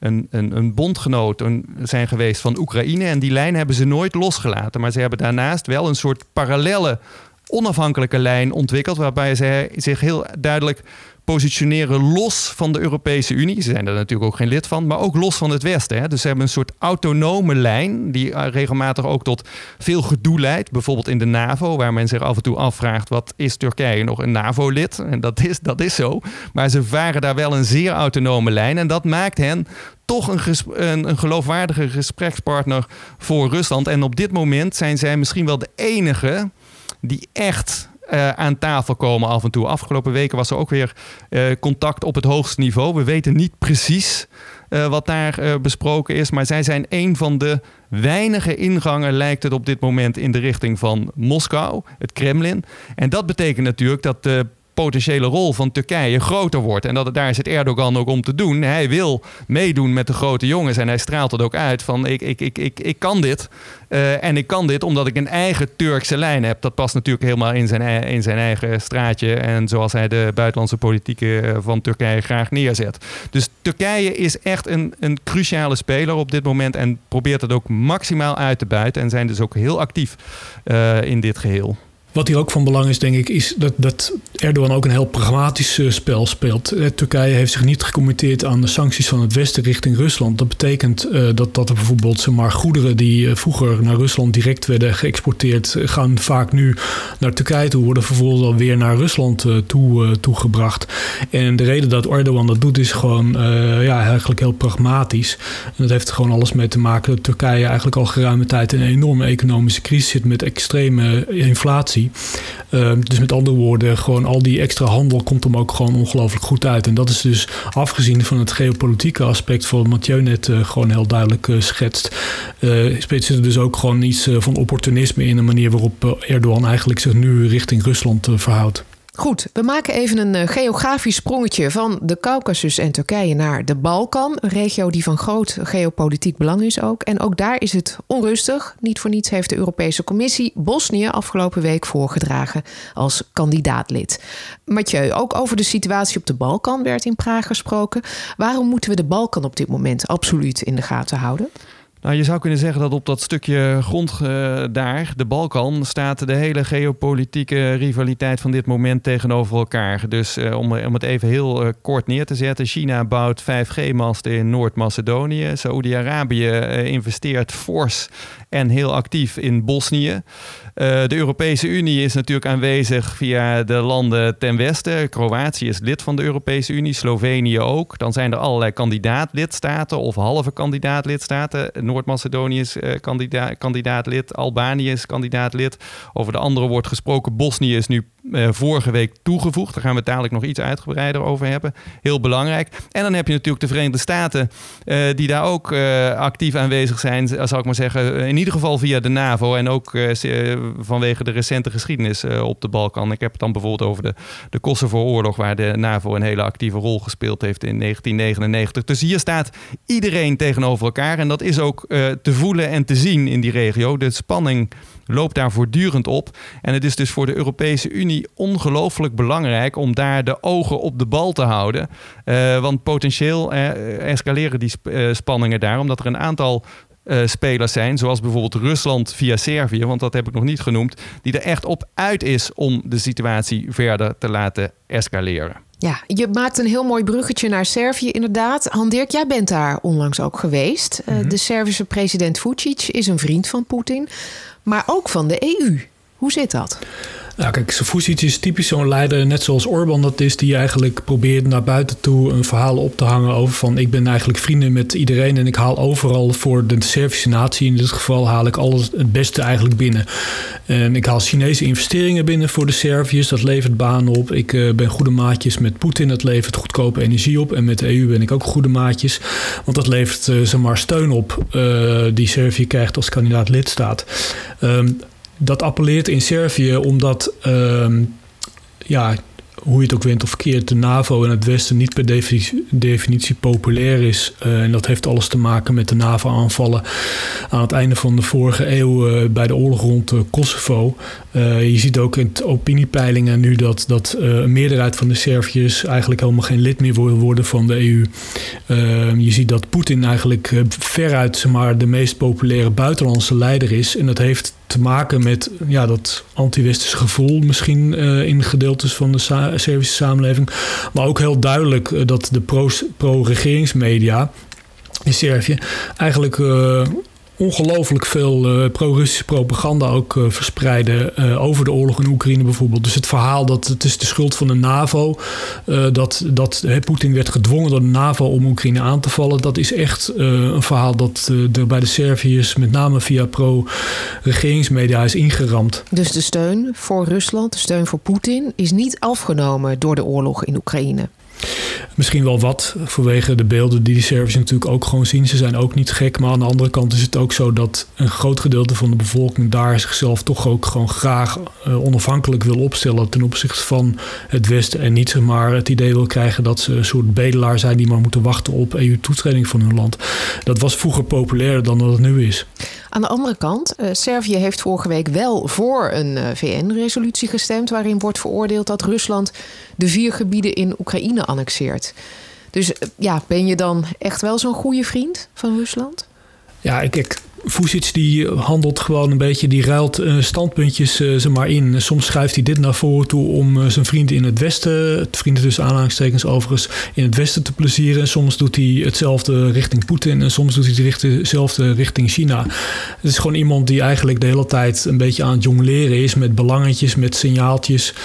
een bondgenoot zijn geweest van Oekraïne. En die lijn hebben ze nooit losgelaten. Maar ze hebben daarnaast wel een soort parallelle onafhankelijke lijn ontwikkeld, waarbij zij zich heel duidelijk positioneren los van de Europese Unie. Ze zijn er natuurlijk ook geen lid van, maar ook los van het Westen. Hè. Dus ze hebben een soort autonome lijn die regelmatig ook tot veel gedoe leidt. Bijvoorbeeld in de NAVO, waar men zich af en toe afvraagt, wat is Turkije nog een NAVO-lid? En dat is zo. Maar ze varen daar wel een zeer autonome lijn en dat maakt hen toch een geloofwaardige gesprekspartner voor Rusland. En op dit moment zijn zij misschien wel de enige die echt aan tafel komen af en toe. Afgelopen weken was er ook weer contact op het hoogste niveau. We weten niet precies wat daar besproken is, maar zij zijn een van de weinige ingangen, lijkt het op dit moment, in de richting van Moskou, het Kremlin. En dat betekent natuurlijk dat de potentiële rol van Turkije groter wordt. En daar is het Erdogan ook om te doen. Hij wil meedoen met de grote jongens en hij straalt het ook uit van ik kan dit. En ik kan dit omdat ik een eigen Turkse lijn heb. Dat past natuurlijk helemaal in zijn eigen straatje en zoals hij de buitenlandse politiek van Turkije graag neerzet. Dus Turkije is echt een cruciale speler op dit moment en probeert het ook maximaal uit te buiten en zijn dus ook heel actief in dit geheel. Wat hier ook van belang is, denk ik, is dat Erdogan ook een heel pragmatisch spel speelt. Turkije heeft zich niet gecommitteerd aan de sancties van het Westen richting Rusland. Dat betekent dat er bijvoorbeeld goederen die vroeger naar Rusland direct werden geëxporteerd, gaan vaak nu naar Turkije toe, worden vervolgens alweer naar Rusland toegebracht. En de reden dat Erdogan dat doet is gewoon eigenlijk heel pragmatisch. En dat heeft gewoon alles mee te maken dat Turkije eigenlijk al geruime tijd in een enorme economische crisis zit met extreme inflatie. Dus met andere woorden, gewoon al die extra handel komt hem ook gewoon ongelooflijk goed uit. En dat is dus afgezien van het geopolitieke aspect wat Mathieu net gewoon heel duidelijk schetst. Zit er dus ook gewoon iets van opportunisme in de manier waarop Erdogan eigenlijk zich nu richting Rusland verhoudt. Goed, we maken even een geografisch sprongetje van de Caucasus en Turkije naar de Balkan. Een regio die van groot geopolitiek belang is ook. En ook daar is het onrustig. Niet voor niets heeft de Europese Commissie Bosnië afgelopen week voorgedragen als kandidaatlid. Mathieu, ook over de situatie op de Balkan werd in Praag gesproken. Waarom moeten we de Balkan op dit moment absoluut in de gaten houden? Nou, je zou kunnen zeggen dat op dat stukje grond daar, de Balkan, staat de hele geopolitieke rivaliteit van dit moment tegenover elkaar. Dus om het even heel kort neer te zetten. China bouwt 5G-masten in Noord-Macedonië. Saoedi-Arabië investeert fors en heel actief in Bosnië. De Europese Unie is natuurlijk aanwezig via de landen ten westen. Kroatië is lid van de Europese Unie, Slovenië ook. Dan zijn er allerlei kandidaatlidstaten of halve kandidaatlidstaten. Noord-Macedonië is kandidaatlid, Albanië is kandidaatlid. Over de andere wordt gesproken. Bosnië is nu vorige week toegevoegd. Daar gaan we het dadelijk nog iets uitgebreider over hebben. Heel belangrijk. En dan heb je natuurlijk de Verenigde Staten die daar ook actief aanwezig zijn, zal ik maar zeggen. In ieder geval via de NAVO en ook vanwege de recente geschiedenis op de Balkan. Ik heb het dan bijvoorbeeld over de Kosovo-oorlog, waar de NAVO een hele actieve rol gespeeld heeft in 1999. Dus hier staat iedereen tegenover elkaar en dat is ook te voelen en te zien in die regio. De spanning loopt daar voortdurend op. En het is dus voor de Europese Unie ongelooflijk belangrijk om daar de ogen op de bal te houden. Want potentieel escaleren die spanningen daar, omdat er een aantal spelers zijn, zoals bijvoorbeeld Rusland via Servië, want dat heb ik nog niet genoemd, die er echt op uit is om de situatie verder te laten escaleren. Ja, je maakt een heel mooi bruggetje naar Servië inderdaad. Han-Dirk, jij bent daar onlangs ook geweest. De Servische president Vučić is een vriend van Poetin, maar ook van de EU. Hoe zit dat? Nou, kijk, Vučić is typisch zo'n leider, net zoals Orbán dat is, die eigenlijk probeert naar buiten toe een verhaal op te hangen over van ik ben eigenlijk vrienden met iedereen en ik haal overal voor de Servische natie, in dit geval haal ik alles het beste eigenlijk binnen. En ik haal Chinese investeringen binnen voor de Serviërs, dat levert banen op. Ik ben goede maatjes met Poetin, dat levert goedkope energie op. En met de EU ben ik ook goede maatjes, want dat levert steun op die Servië krijgt als kandidaat lidstaat. Dat appelleert in Servië omdat, hoe je het ook went of keert, de NAVO en het Westen niet per definitie populair is. En dat heeft alles te maken met de NAVO-aanvallen aan het einde van de vorige eeuw bij de oorlog rond Kosovo. Je ziet ook in de opiniepeilingen nu dat een meerderheid van de Serviërs eigenlijk helemaal geen lid meer worden van de EU. Je ziet dat Poetin eigenlijk veruit de meest populaire buitenlandse leider is. En dat heeft te maken met dat anti-westerse gevoel misschien in gedeeltes van de Servische samenleving. Maar ook heel duidelijk dat de pro-regeringsmedia in Servië eigenlijk ongelooflijk veel pro-Russische propaganda ook verspreiden over de oorlog in Oekraïne bijvoorbeeld. Dus het verhaal dat het is de schuld van de NAVO, dat Poetin werd gedwongen door de NAVO om Oekraïne aan te vallen, dat is echt een verhaal dat er bij de Serviërs met name via pro-regeringsmedia is ingeramd. Dus de steun voor Rusland, de steun voor Poetin, is niet afgenomen door de oorlog in Oekraïne? Misschien wel wat, vanwege de beelden die de Serviërs natuurlijk ook gewoon zien. Ze zijn ook niet gek, maar aan de andere kant is het ook zo dat een groot gedeelte van de bevolking daar zichzelf toch ook gewoon graag onafhankelijk wil opstellen ten opzichte van het Westen. En niet het idee wil krijgen dat ze een soort bedelaar zijn die maar moeten wachten op EU-toetreding van hun land. Dat was vroeger populairder dan dat het nu is. Aan de andere kant, Servië heeft vorige week wel voor een VN-resolutie gestemd waarin wordt veroordeeld dat Rusland de 4 gebieden in Oekraïne annexeert. Dus ben je dan echt wel zo'n goede vriend van Rusland? Ja, kijk, Vučić die handelt gewoon een beetje, die ruilt standpuntjes in. Soms schuift hij dit naar voren toe om zijn vrienden in het Westen, vrienden tussen aanhalingstekens overigens, in het Westen te plezieren. En soms doet hij hetzelfde richting Poetin en soms doet hij hetzelfde richting China. Het is gewoon iemand die eigenlijk de hele tijd een beetje aan het jongleren is met belangetjes, met signaaltjes.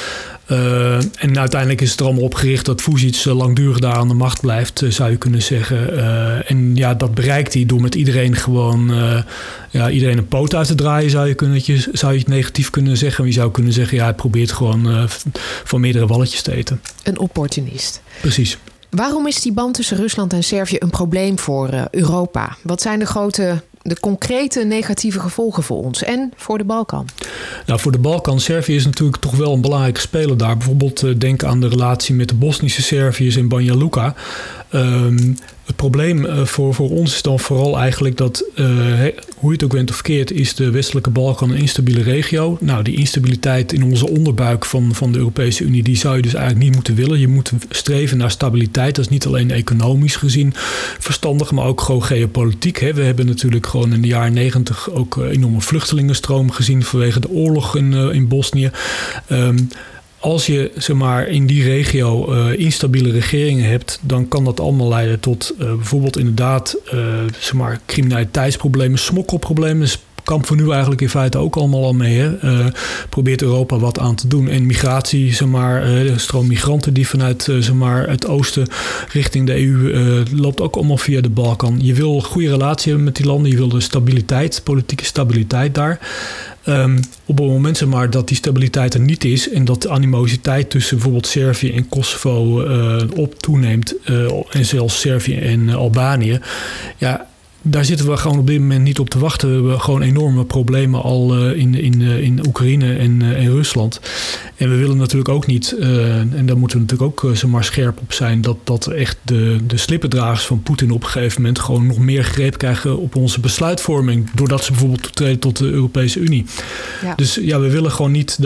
En uiteindelijk is het er allemaal op gericht dat Vučić langdurig daar aan de macht blijft, zou je kunnen zeggen. En dat bereikt hij door met iedereen gewoon iedereen een poot uit te draaien, zou je het negatief kunnen zeggen. Je zou kunnen zeggen, hij probeert gewoon van meerdere walletjes te eten. Een opportunist. Precies. Waarom is die band tussen Rusland en Servië een probleem voor Europa? Wat zijn de grote de concrete negatieve gevolgen voor ons en voor de Balkan? Nou, voor de Balkan, Servië is natuurlijk toch wel een belangrijke speler daar. Bijvoorbeeld denk aan de relatie met de Bosnische Serviërs in Banja Luka. Het probleem voor ons is dan vooral eigenlijk dat, hoe je het ook went of keert, is de westelijke Balkan een instabiele regio. Nou, die instabiliteit in onze onderbuik van de Europese Unie, die zou je dus eigenlijk niet moeten willen. Je moet streven naar stabiliteit. Dat is niet alleen economisch gezien verstandig, maar ook gewoon geopolitiek. Hè. We hebben natuurlijk gewoon in de jaren 90 ook enorme vluchtelingenstromen gezien vanwege de oorlog in Bosnië. Als je in die regio instabiele regeringen hebt, dan kan dat allemaal leiden tot bijvoorbeeld inderdaad criminaliteitsproblemen, smokkelproblemen. Dus kampen we nu eigenlijk in feite ook allemaal al mee. Hè? Probeert Europa wat aan te doen. En migratie, de stroom migranten die vanuit het oosten richting de EU loopt ook allemaal via de Balkan. Je wil een goede relatie hebben met die landen. Je wil de stabiliteit, politieke stabiliteit daar. Op het moment dat die stabiliteit er niet is en dat de animositeit tussen bijvoorbeeld Servië en Kosovo toeneemt en zelfs Servië en Albanië, daar zitten we gewoon op dit moment niet op te wachten. We hebben gewoon enorme problemen al in Oekraïne en Rusland. En we willen natuurlijk ook niet, en daar moeten we natuurlijk ook scherp op zijn, dat echt de slippendragers van Poetin op een gegeven moment gewoon nog meer greep krijgen op onze besluitvorming, doordat ze bijvoorbeeld toetreden tot de Europese Unie. Ja. Dus we willen gewoon niet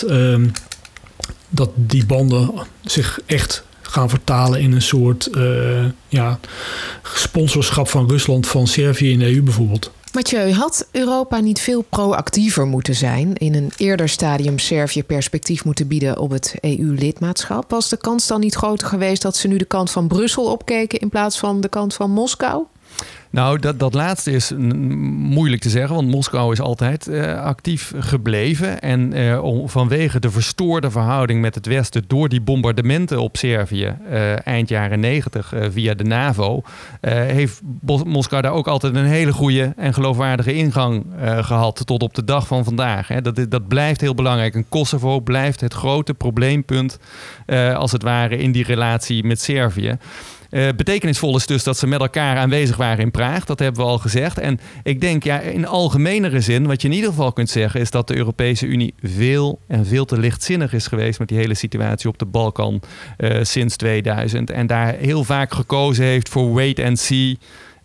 dat die banden zich echt gaan vertalen in een soort sponsorschap van Rusland van Servië in de EU bijvoorbeeld. Mathieu, had Europa niet veel proactiever moeten zijn, in een eerder stadium Servië perspectief moeten bieden op het EU-lidmaatschap? Was de kans dan niet groter geweest dat ze nu de kant van Brussel opkeken in plaats van de kant van Moskou? Nou, dat laatste is moeilijk te zeggen, want Moskou is altijd actief gebleven. En vanwege de verstoorde verhouding met het Westen door die bombardementen op Servië eind jaren 90 via de NAVO, heeft Moskou daar ook altijd een hele goede en geloofwaardige ingang gehad tot op de dag van vandaag. Hè. Dat blijft heel belangrijk. En Kosovo blijft het grote probleempunt, als het ware, in die relatie met Servië. Betekenisvol is dus dat ze met elkaar aanwezig waren in Praag. Dat hebben we al gezegd. En ik denk, in algemenere zin, wat je in ieder geval kunt zeggen, is dat de Europese Unie veel te lichtzinnig is geweest met die hele situatie op de Balkan sinds 2000. En daar heel vaak gekozen heeft voor wait and see.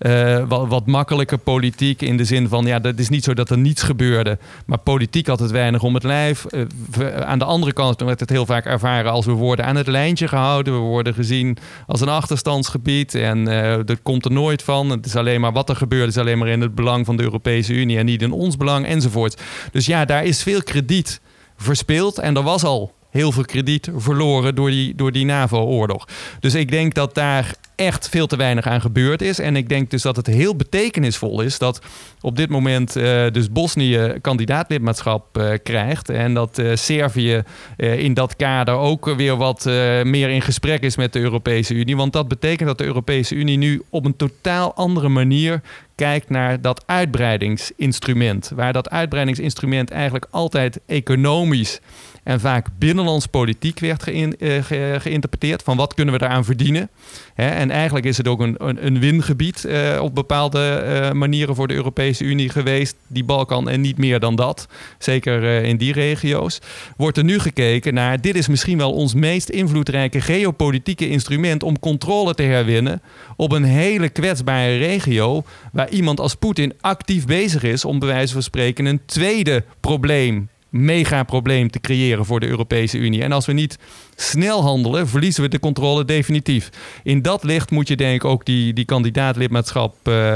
Wat makkelijke politiek in de zin van, dat is niet zo dat er niets gebeurde, maar politiek had het weinig om het lijf. Aan de andere kant werd het heel vaak ervaren als we worden aan het lijntje gehouden. We worden gezien als een achterstandsgebied en dat komt er nooit van. Het is alleen maar wat er gebeurt, is alleen maar in het belang van de Europese Unie en niet in ons belang enzovoort. Dus daar is veel krediet verspild en er was al heel veel krediet verloren door die NAVO-oorlog. Dus ik denk dat daar echt veel te weinig aan gebeurd is. En ik denk dus dat het heel betekenisvol is dat op dit moment dus Bosnië kandidaatlidmaatschap krijgt. En dat Servië in dat kader ook weer wat meer in gesprek is met de Europese Unie. Want dat betekent dat de Europese Unie nu op een totaal andere manier kijkt naar dat uitbreidingsinstrument. Waar dat uitbreidingsinstrument eigenlijk altijd economisch en vaak binnenlands politiek werd geïnterpreteerd. Van wat kunnen we daaraan verdienen? En eigenlijk is het ook een wingebied op bepaalde manieren voor de Europese Unie geweest. Die Balkan en niet meer dan dat. Zeker in die regio's. Wordt er nu gekeken naar, dit is misschien wel ons meest invloedrijke geopolitieke instrument om controle te herwinnen op een hele kwetsbare regio waar iemand als Poetin actief bezig is om bij wijze van spreken een tweede megaprobleem te creëren voor de Europese Unie. En als we niet snel handelen, verliezen we de controle definitief. In dat licht moet je denk ik ook die kandidaatlidmaatschap,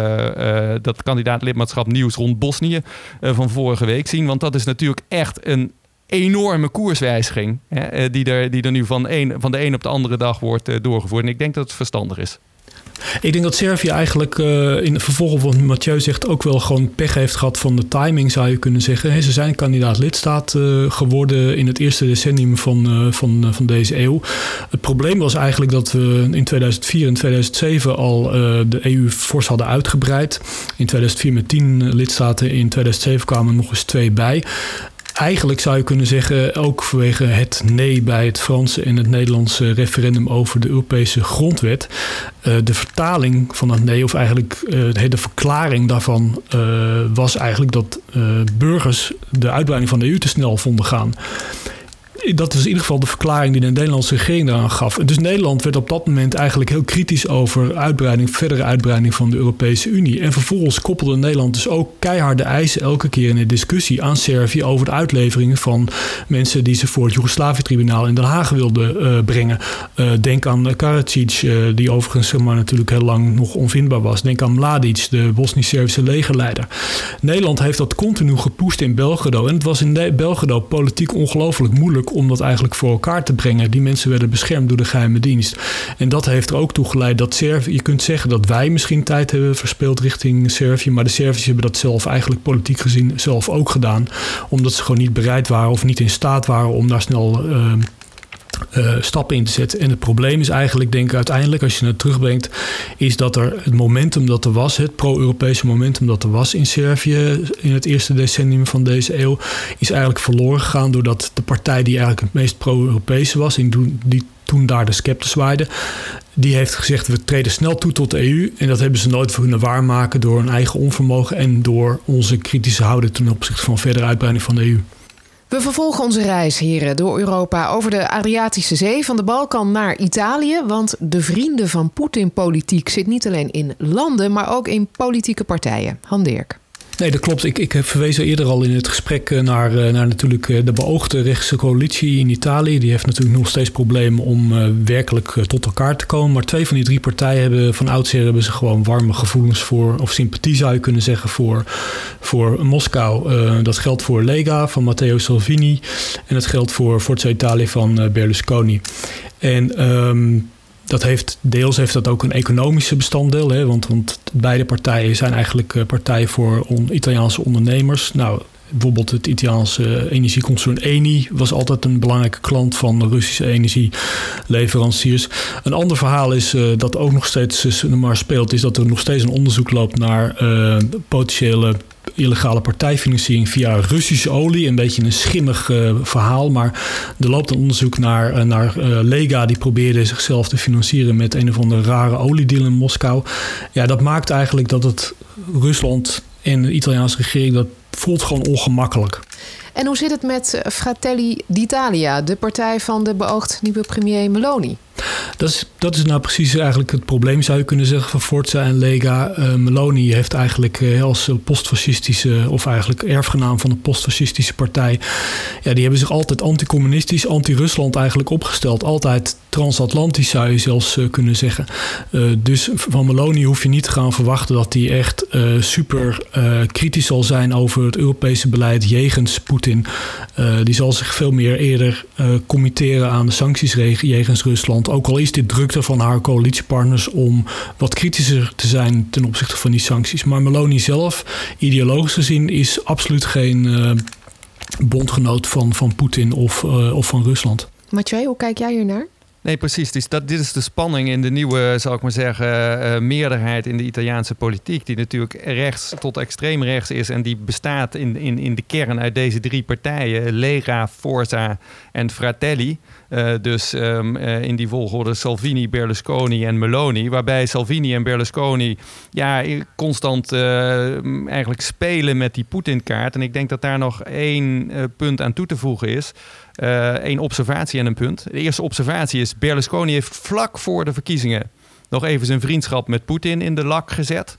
dat kandidaatlidmaatschap nieuws rond Bosnië van vorige week zien. Want dat is natuurlijk echt een enorme koerswijziging die er nu van de een op de andere dag wordt doorgevoerd. En ik denk dat het verstandig is. Ik denk dat Servië eigenlijk in het vervolg op wat Mathieu zegt ook wel gewoon pech heeft gehad van de timing, zou je kunnen zeggen. Ze zijn kandidaat lidstaat geworden in het eerste decennium van deze eeuw. Het probleem was eigenlijk dat we in 2004 en 2007 al de EU fors hadden uitgebreid. In 2004 met 10 lidstaten, in 2007 kwamen er nog eens 2 bij. eigenlijk zou je kunnen zeggen, ook vanwege het nee bij het Franse en het Nederlandse referendum over de Europese grondwet, de vertaling van dat nee, of eigenlijk de verklaring daarvan was eigenlijk dat burgers de uitbreiding van de EU te snel vonden gaan. Dat is in ieder geval de verklaring die de Nederlandse regering daaraan gaf. Dus Nederland werd op dat moment eigenlijk heel kritisch over verdere uitbreiding van de Europese Unie. En vervolgens koppelde Nederland dus ook keiharde eisen elke keer in de discussie aan Servië over de uitleveringen van mensen die ze voor het Joegoslavië-tribunaal in Den Haag wilden brengen. Denk aan Karadzic, die overigens natuurlijk heel lang nog onvindbaar was. Denk aan Mladic, de Bosnisch-Servische legerleider. Nederland heeft dat continu gepusht in Belgrado. En het was in Belgrado politiek ongelooflijk moeilijk om dat eigenlijk voor elkaar te brengen. Die mensen werden beschermd door de geheime dienst. En dat heeft er ook toe geleid dat Servië, je kunt zeggen dat wij misschien tijd hebben verspeeld richting Servië, maar de Serviërs hebben dat zelf eigenlijk politiek gezien zelf ook gedaan. Omdat ze gewoon niet bereid waren of niet in staat waren om daar snel stappen in te zetten. En het probleem is eigenlijk, denk ik uiteindelijk, als je het terugbrengt, is dat er het momentum dat er was, het pro-Europese momentum dat er was in Servië in het eerste decennium van deze eeuw, is eigenlijk verloren gegaan doordat de partij die eigenlijk het meest pro-Europese was, die toen daar de scepter zwaaide, die heeft gezegd, we treden snel toe tot de EU. En dat hebben ze nooit kunnen waarmaken door hun eigen onvermogen en door onze kritische houding ten opzichte van verdere uitbreiding van de EU. We vervolgen onze reis, heren, door Europa over de Adriatische Zee, van de Balkan naar Italië. Want de vrienden van Poetin-politiek zit niet alleen in landen, maar ook in politieke partijen. Han Dirk. Nee, dat klopt. Ik heb verwezen eerder al in het gesprek naar natuurlijk de beoogde rechtse coalitie in Italië. Die heeft natuurlijk nog steeds problemen om werkelijk tot elkaar te komen. Maar 2 van die 3 partijen hebben hebben ze gewoon warme gevoelens voor, of sympathie zou je kunnen zeggen, voor Moskou. Dat geldt voor Lega van Matteo Salvini en dat geldt voor Forza Italia van Berlusconi. En deels heeft dat ook een economische bestanddeel. Hè, want beide partijen zijn eigenlijk partijen voor Italiaanse ondernemers. Nou, bijvoorbeeld het Italiaanse energieconcern Eni was altijd een belangrijke klant van de Russische energieleveranciers. Een ander verhaal is dat ook nog steeds maar speelt, is dat er nog steeds een onderzoek loopt naar potentiële illegale partijfinanciering via Russische olie. Een beetje een schimmig verhaal, maar er loopt een onderzoek naar Lega, die probeerde zichzelf te financieren met een of andere rare oliedeal in Moskou. Ja, dat maakt eigenlijk dat het Rusland en de Italiaanse regering, dat voelt gewoon ongemakkelijk. En hoe zit het met Fratelli d'Italia, de partij van de beoogd nieuwe premier Meloni? Dat is nou precies eigenlijk het probleem, zou je kunnen zeggen, van Forza en Lega. Meloni heeft eigenlijk als postfascistische, of eigenlijk erfgenaam van de postfascistische partij, ja, die hebben zich altijd anticommunistisch, anti-Rusland eigenlijk opgesteld. Altijd transatlantisch, zou je zelfs kunnen zeggen. Dus van Meloni hoef je niet te gaan verwachten dat hij echt super kritisch zal zijn over het Europese beleid jegens Poetin. Die zal zich veel meer eerder committeren aan de sancties jegens Rusland. Ook al is dit drukte van haar coalitiepartners om wat kritischer te zijn ten opzichte van die sancties. Maar Meloni zelf, ideologisch gezien, is absoluut geen bondgenoot van Poetin of van Rusland. Mathieu, hoe kijk jij hiernaar? Nee, precies. Dit is de spanning in de nieuwe, zal ik maar zeggen, meerderheid in de Italiaanse politiek. Die natuurlijk rechts tot extreem rechts is. En die bestaat in de kern uit deze 3 partijen. Lega, Forza en Fratelli. Dus in die volgorde Salvini, Berlusconi en Meloni. Waarbij Salvini en Berlusconi constant eigenlijk spelen met die Poetin-kaart. En ik denk dat daar nog 1 punt aan toe te voegen is. 1 observatie en een punt. De eerste observatie is, Berlusconi heeft vlak voor de verkiezingen nog even zijn vriendschap met Poetin in de lak gezet.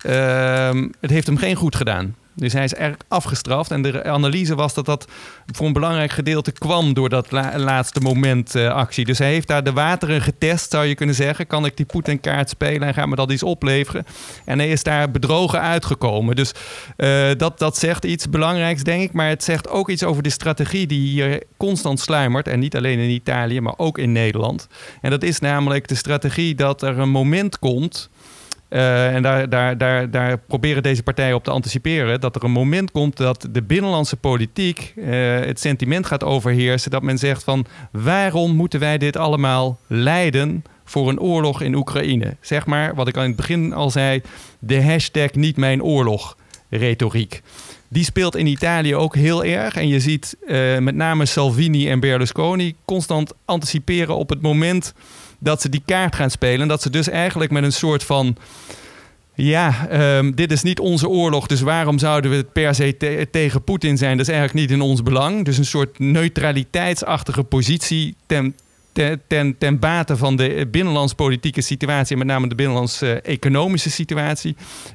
Het heeft hem geen goed gedaan. Dus hij is erg afgestraft. En de analyse was dat voor een belangrijk gedeelte kwam door dat laatste moment actie. Dus hij heeft daar de wateren getest, zou je kunnen zeggen. Kan ik die Poetin-kaart spelen en gaat me dat iets opleveren? En hij is daar bedrogen uitgekomen. Dus dat zegt iets belangrijks, denk ik. Maar het zegt ook iets over de strategie die hier constant sluimert. En niet alleen in Italië, maar ook in Nederland. En dat is namelijk de strategie dat er een moment komt. En daar proberen deze partijen op te anticiperen. Dat er een moment komt dat de binnenlandse politiek het sentiment gaat overheersen. Dat men zegt van, waarom moeten wij dit allemaal leiden voor een oorlog in Oekraïne? Zeg maar, wat ik aan het begin al zei, de hashtag niet mijn oorlog retoriek. die speelt in Italië ook heel erg. En je ziet met name Salvini en Berlusconi constant anticiperen op het moment dat ze die kaart gaan spelen. En dat ze dus eigenlijk met een soort van... dit is niet onze oorlog, dus waarom zouden we het per se tegen Poetin zijn? Dat is eigenlijk niet in ons belang. Dus een soort neutraliteitsachtige positie ten bate van de binnenlandspolitieke situatie... en met name de binnenlands-economische situatie...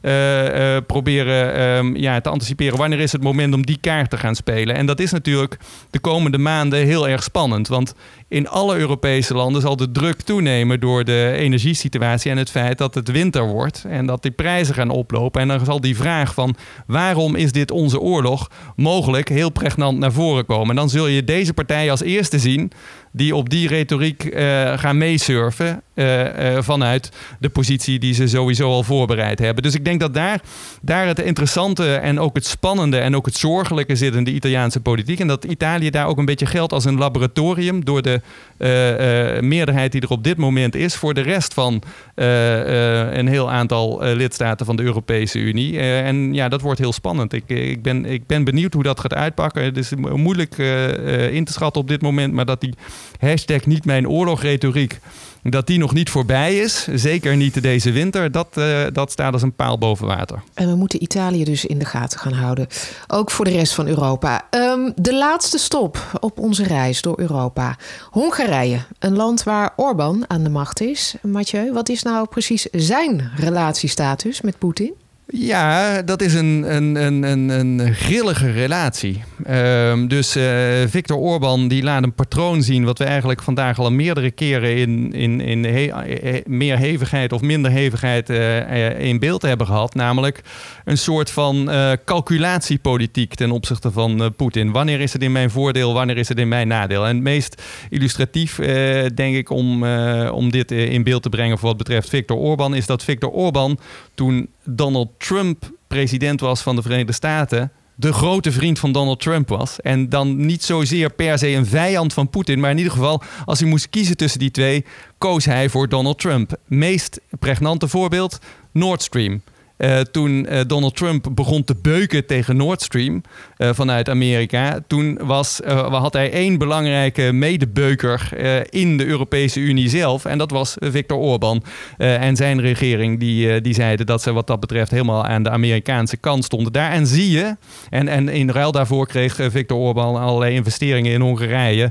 proberen te anticiperen wanneer is het moment om die kaart te gaan spelen. En dat is natuurlijk de komende maanden heel erg spannend. Want in alle Europese landen zal de druk toenemen door de energiesituatie... en het feit dat het winter wordt en dat die prijzen gaan oplopen. En dan zal die vraag van waarom is dit onze oorlog... mogelijk heel pregnant naar voren komen. En dan zul je deze partijen als eerste zien... die op die retoriek gaan meesurfen vanuit de positie die ze sowieso al voorbereid hebben. Dus ik denk dat daar het interessante en ook het spannende en ook het zorgelijke zit in de Italiaanse politiek. En dat Italië daar ook een beetje geldt als een laboratorium door de meerderheid die er op dit moment is voor de rest van een heel aantal lidstaten van de Europese Unie. En dat wordt heel spannend. Ik ben benieuwd hoe dat gaat uitpakken. Het is moeilijk in te schatten op dit moment, maar dat die hashtag niet mijn oorlog-retoriek, dat die nog niet voorbij is, zeker niet deze winter, dat staat als een paal boven water. En we moeten Italië dus in de gaten gaan houden. Ook voor de rest van Europa. De laatste stop op onze reis door Europa. Hongarije, een land waar Orbán aan de macht is. Mathieu, wat is nou precies zijn relatiestatus met Poetin? Ja, dat is een grillige relatie. Dus Viktor Orbán die laat een patroon zien wat we eigenlijk vandaag al meerdere keren in meer hevigheid of minder hevigheid in beeld hebben gehad. Namelijk een soort van calculatiepolitiek ten opzichte van Poetin. Wanneer is het in mijn voordeel, wanneer is het in mijn nadeel? En het meest illustratief, denk ik, om dit in beeld te brengen voor wat betreft Viktor Orbán, is dat Viktor Orbán toen Donald Trump president was van de Verenigde Staten, de grote vriend van Donald Trump was. En dan niet zozeer per se een vijand van Poetin, maar in ieder geval, als hij moest kiezen tussen die twee, koos hij voor Donald Trump. Meest pregnante voorbeeld, Nord Stream. Toen Donald Trump begon te beuken tegen Nord Stream vanuit Amerika, toen had hij één belangrijke medebeuker in de Europese Unie zelf. En dat was Viktor Orbán en zijn regering. Die zeiden dat ze wat dat betreft helemaal aan de Amerikaanse kant stonden daar. En zie je, en in ruil daarvoor kreeg Viktor Orbán allerlei investeringen in Hongarije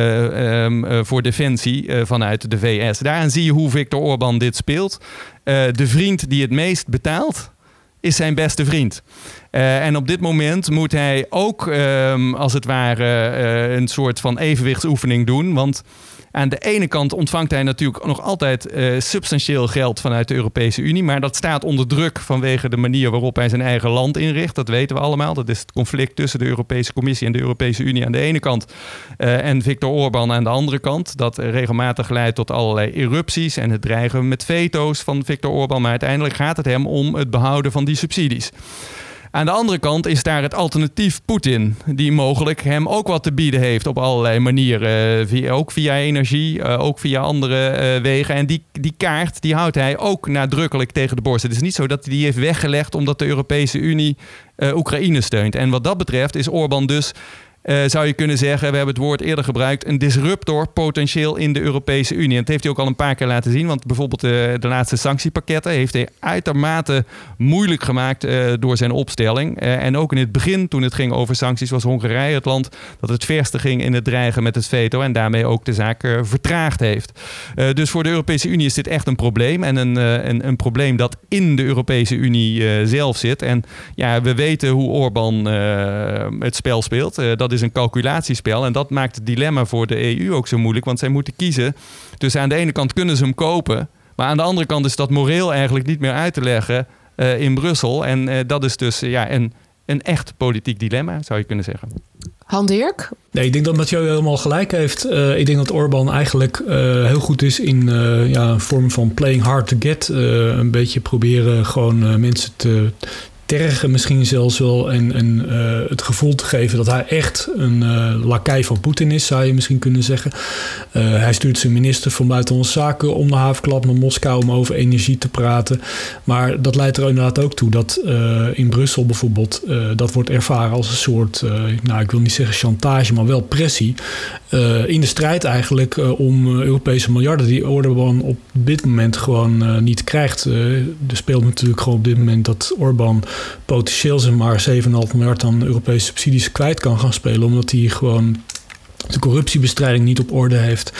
voor defensie vanuit de VS. Daaraan zie je hoe Viktor Orbán dit speelt. De vriend die het meest betaalt, is zijn beste vriend. En op dit moment moet hij ook, als het ware, een soort van evenwichtsoefening doen. Want aan de ene kant ontvangt hij natuurlijk nog altijd substantieel geld vanuit de Europese Unie. Maar dat staat onder druk vanwege de manier waarop hij zijn eigen land inricht. Dat weten we allemaal. Dat is het conflict tussen de Europese Commissie en de Europese Unie aan de ene kant. En Viktor Orbán aan de andere kant. Dat regelmatig leidt tot allerlei erupties en het dreigen met veto's van Viktor Orbán. Maar uiteindelijk gaat het hem om het behouden van die subsidies. Aan de andere kant is daar het alternatief Poetin, die mogelijk hem ook wat te bieden heeft op allerlei manieren. Ook via energie, ook via andere wegen. En die kaart die houdt hij ook nadrukkelijk tegen de borst. Het is niet zo dat hij die heeft weggelegd omdat de Europese Unie Oekraïne steunt. En wat dat betreft is Orbán dus, zou je kunnen zeggen, we hebben het woord eerder gebruikt, een disruptor potentieel in de Europese Unie. En dat heeft hij ook al een paar keer laten zien, want bijvoorbeeld de laatste sanctiepakketten heeft hij uitermate moeilijk gemaakt door zijn opstelling. En ook in het begin, toen het ging over sancties, was Hongarije het land dat het verste ging in het dreigen met het veto en daarmee ook de zaak vertraagd heeft. Dus voor de Europese Unie is dit echt een probleem en een probleem dat in de Europese Unie zelf zit. En ja, we weten hoe Orbán het spel speelt. Dat is een calculatiespel en dat maakt het dilemma voor de EU ook zo moeilijk, want zij moeten kiezen. Dus aan de ene kant kunnen ze hem kopen, maar aan de andere kant is dat moreel eigenlijk niet meer uit te leggen in Brussel. En dat is dus een echt politiek dilemma, zou je kunnen zeggen. Han-Dirk? Nee, ik denk dat Mathieu helemaal gelijk heeft. Ik denk dat Orbán eigenlijk heel goed is in een vorm van playing hard to get. Een beetje proberen gewoon mensen tergen misschien zelfs wel. En het gevoel te geven dat hij echt een lakij van Poetin is, zou je misschien kunnen zeggen. Hij stuurt zijn minister van Buitenlandse Zaken om de havenklap naar Moskou om over energie te praten. Maar dat leidt er inderdaad ook toe dat in Brussel bijvoorbeeld dat wordt ervaren als een soort, ik wil niet zeggen chantage, maar wel pressie. In de strijd eigenlijk om Europese miljarden die Orbán op dit moment gewoon niet krijgt. Er speelt natuurlijk gewoon op dit moment dat Orbán potentieel zeg maar 7,5 miljard aan Europese subsidies kwijt kan gaan spelen, omdat hij gewoon de corruptiebestrijding niet op orde heeft.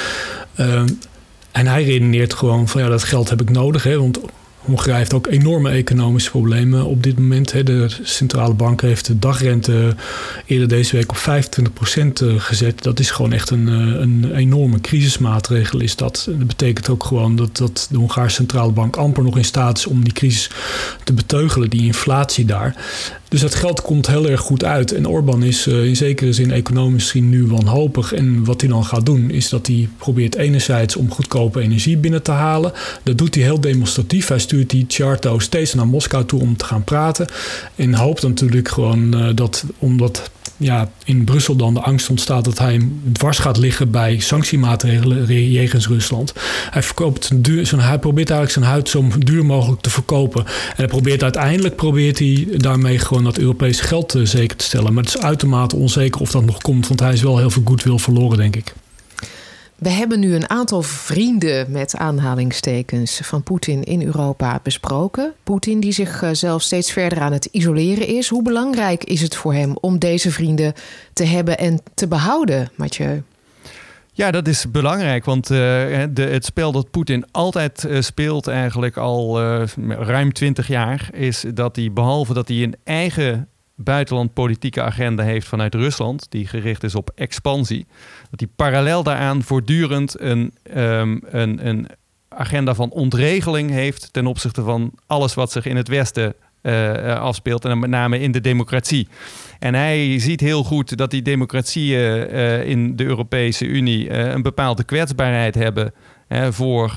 En hij redeneert gewoon van dat geld heb ik nodig, hè, want Hongarije heeft ook enorme economische problemen op dit moment. Hè. De centrale bank heeft de dagrente eerder deze week op 25% gezet. Dat is gewoon echt een enorme crisismaatregel. Dat betekent ook gewoon dat de Hongaarse centrale bank amper nog in staat is om die crisis te beteugelen, die inflatie daar. Dus dat geld komt heel erg goed uit. En Orbán is in zekere zin economisch misschien nu wanhopig. En wat hij dan gaat doen is dat hij probeert enerzijds om goedkope energie binnen te halen. Dat doet hij heel demonstratief. Hij stuurt die Charto steeds naar Moskou toe om te gaan praten. En hoopt natuurlijk gewoon dat omdat in Brussel dan de angst ontstaat dat hij dwars gaat liggen bij sanctiemaatregelen jegens Rusland. Hij probeert eigenlijk zijn huid zo duur mogelijk te verkopen. En uiteindelijk probeert hij daarmee gewoon dat Europese geld zeker te stellen. Maar het is uitermate onzeker of dat nog komt, want hij is wel heel veel goodwill verloren, denk ik. We hebben nu een aantal vrienden met aanhalingstekens van Poetin in Europa besproken. Poetin die zichzelf steeds verder aan het isoleren is. Hoe belangrijk is het voor hem om deze vrienden te hebben en te behouden, Mathieu? Ja, dat is belangrijk, want het spel dat Poetin altijd speelt eigenlijk al ruim 20 jaar... is dat hij, behalve dat hij een eigen buitenlandpolitieke agenda heeft vanuit Rusland, die gericht is op expansie, dat hij parallel daaraan voortdurend een agenda van ontregeling heeft ten opzichte van alles wat zich in het Westen afspeelt, en dan met name in de democratie. En hij ziet heel goed dat die democratieën in de Europese Unie een bepaalde kwetsbaarheid hebben voor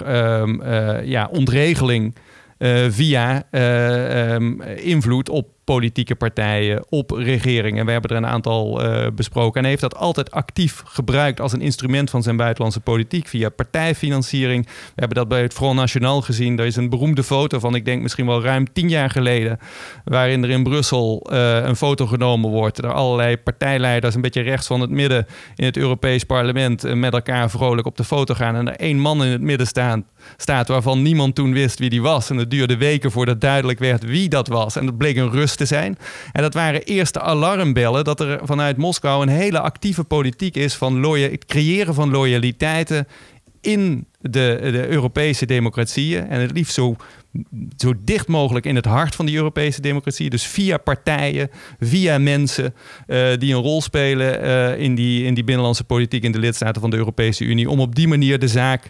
ontregeling via invloed op politieke partijen, op regeringen. We hebben er een aantal besproken. En hij heeft dat altijd actief gebruikt als een instrument van zijn buitenlandse politiek via partijfinanciering. We hebben dat bij het Front National gezien. Er is een beroemde foto van, ik denk misschien wel ruim 10 jaar geleden, waarin er in Brussel een foto genomen wordt. Er allerlei partijleiders, een beetje rechts van het midden in het Europees Parlement, met elkaar vrolijk op de foto gaan. En er 1 man in het midden staat waarvan niemand toen wist wie die was. En het duurde weken voordat duidelijk werd wie dat was. En dat bleek een Rus te zijn. En dat waren eerste alarmbellen dat er vanuit Moskou een hele actieve politiek is van het creëren van loyaliteiten in de Europese democratieën. En het liefst zo dicht mogelijk in het hart van die Europese democratie. Dus via partijen, via mensen die een rol spelen in die binnenlandse politiek in de lidstaten van de Europese Unie. Om op die manier de zaak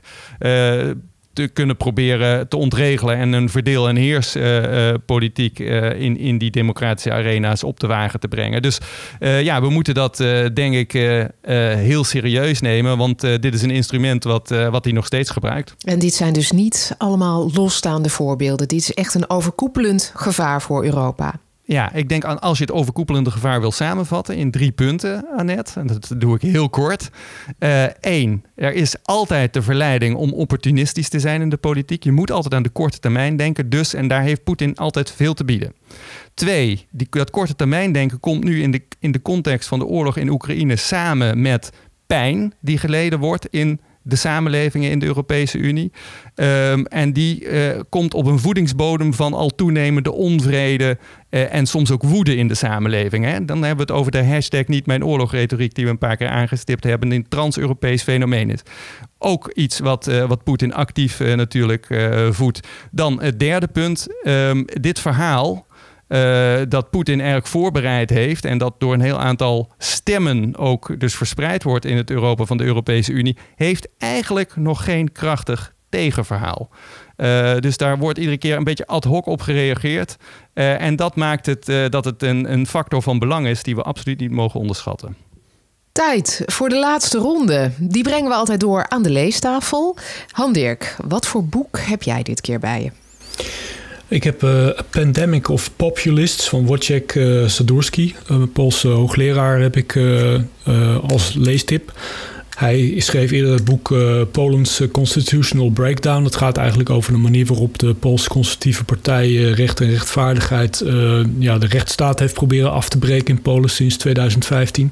te kunnen proberen te ontregelen en een verdeel- en heerspolitiek in die democratische arena's op de wagen te brengen. Dus we moeten dat denk ik heel serieus nemen, want dit is een instrument wat hij nog steeds gebruikt. En dit zijn dus niet allemaal losstaande voorbeelden. Dit is echt een overkoepelend gevaar voor Europa. Ja, ik denk als je het overkoepelende gevaar wil samenvatten in 3 punten, Annette, en dat doe ik heel kort. 1, er is altijd de verleiding om opportunistisch te zijn in de politiek. Je moet altijd aan de korte termijn denken, en daar heeft Poetin altijd veel te bieden. 2, dat korte termijn denken komt nu in de context van de oorlog in Oekraïne samen met pijn die geleden wordt in de samenlevingen in de Europese Unie. En die komt op een voedingsbodem van al toenemende onvrede en soms ook woede in de samenleving. Hè? Dan hebben we het over de hashtag niet mijn oorlog-retoriek die we een paar keer aangestipt hebben, een trans-Europees fenomeen is. Ook iets wat Poetin actief natuurlijk voedt. Dan het derde punt, dit verhaal dat Poetin erg voorbereid heeft en dat door een heel aantal stemmen ook dus verspreid wordt in het Europa van de Europese Unie, heeft eigenlijk nog geen krachtig tegenverhaal. Dus daar wordt iedere keer een beetje ad hoc op gereageerd. En dat maakt het dat het een factor van belang is die we absoluut niet mogen onderschatten. Tijd voor de laatste ronde. Die brengen we altijd door aan de leestafel. Han-Dirk, wat voor boek heb jij dit keer bij je? Ik heb A Pandemic of Populists van Wojciech Sadurski. Een Poolse hoogleraar heb ik als leestip. Hij schreef eerder het boek Poland's Constitutional Breakdown. Dat gaat eigenlijk over de manier waarop de Poolse conservatieve partij recht en rechtvaardigheid de rechtsstaat heeft proberen af te breken in Polen sinds 2015.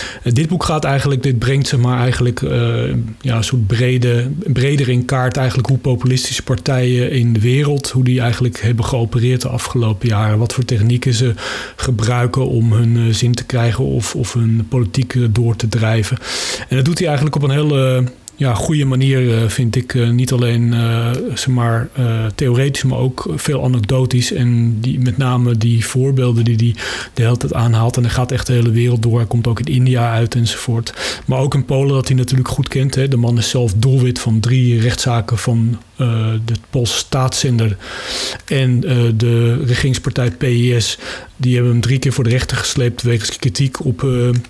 Dit brengt zeg maar eigenlijk een soort breder in kaart eigenlijk hoe populistische partijen in de wereld, hoe die eigenlijk hebben geopereerd de afgelopen jaren. Wat voor technieken ze gebruiken om hun zin te krijgen of hun politiek door te drijven. En dat doet hij eigenlijk op een hele goede manier, vind ik. Niet alleen theoretisch, maar ook veel anekdotisch. En met name die voorbeelden die hij de hele tijd aanhaalt. En hij gaat echt de hele wereld door. Hij komt ook in India uit enzovoort. Maar ook in Polen, dat hij natuurlijk goed kent. Hè. De man is zelf doelwit van 3 rechtszaken van de Poolse staatszender en de regeringspartij PiS. Die hebben hem 3 keer voor de rechter gesleept wegens kritiek op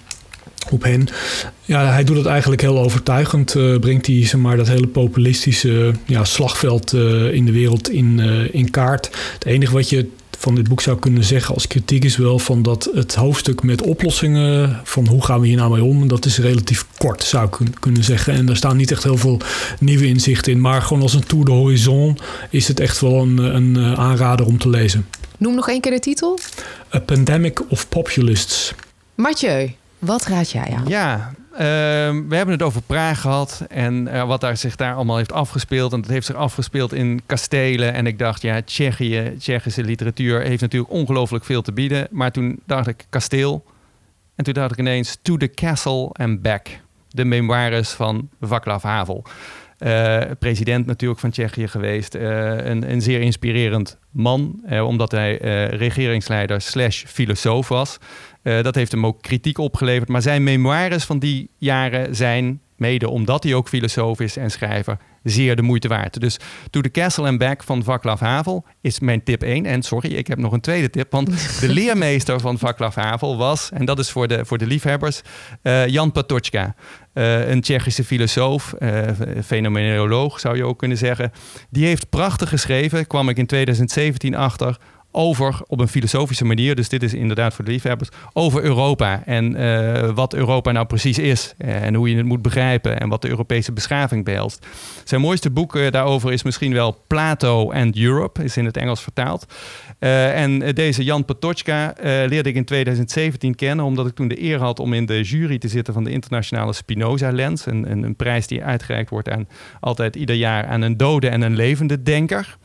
hen. Ja, hij doet het eigenlijk heel overtuigend. Brengt hij dat hele populistische slagveld in de wereld in kaart. Het enige wat je van dit boek zou kunnen zeggen als kritiek is wel van dat het hoofdstuk met oplossingen van hoe gaan we hier nou mee om, dat is relatief kort, zou ik kunnen zeggen. En daar staan niet echt heel veel nieuwe inzichten in. Maar gewoon als een tour de horizon is het echt wel een aanrader om te lezen. Noem nog 1 keer de titel. A Pandemic of Populists. Mathieu, wat raad jij aan? Ja, we hebben het over Praag gehad en wat zich daar allemaal heeft afgespeeld. En dat heeft zich afgespeeld in kastelen. En ik dacht, Tsjechische literatuur heeft natuurlijk ongelooflijk veel te bieden. Maar toen dacht ik kasteel. En toen dacht ik ineens To the Castle and Back. De memoires van Václav Havel. President natuurlijk van Tsjechië geweest. Een zeer inspirerend man. Omdat hij regeringsleider / filosoof was. Dat heeft hem ook kritiek opgeleverd. Maar zijn memoires van die jaren zijn, mede omdat hij ook filosoof is en schrijver, zeer de moeite waard. Dus To the Castle and Back van Václav Havel is mijn tip 1. En sorry, ik heb nog een tweede tip. Want de leermeester van Václav Havel was, en dat is voor de liefhebbers, Jan Patočka. Een Tsjechische filosoof, fenomenoloog zou je ook kunnen zeggen. Die heeft prachtig geschreven, kwam ik in 2017 achter, over, op een filosofische manier, dus dit is inderdaad voor de liefhebbers, over Europa en wat Europa nou precies is en hoe je het moet begrijpen en wat de Europese beschaving behelst. Zijn mooiste boek daarover is misschien wel Plato and Europe, is in het Engels vertaald. En deze Jan Patočka leerde ik in 2017 kennen, omdat ik toen de eer had om in de jury te zitten van de internationale Spinoza-lens, een prijs die uitgereikt wordt altijd ieder jaar aan een dode en een levende denker.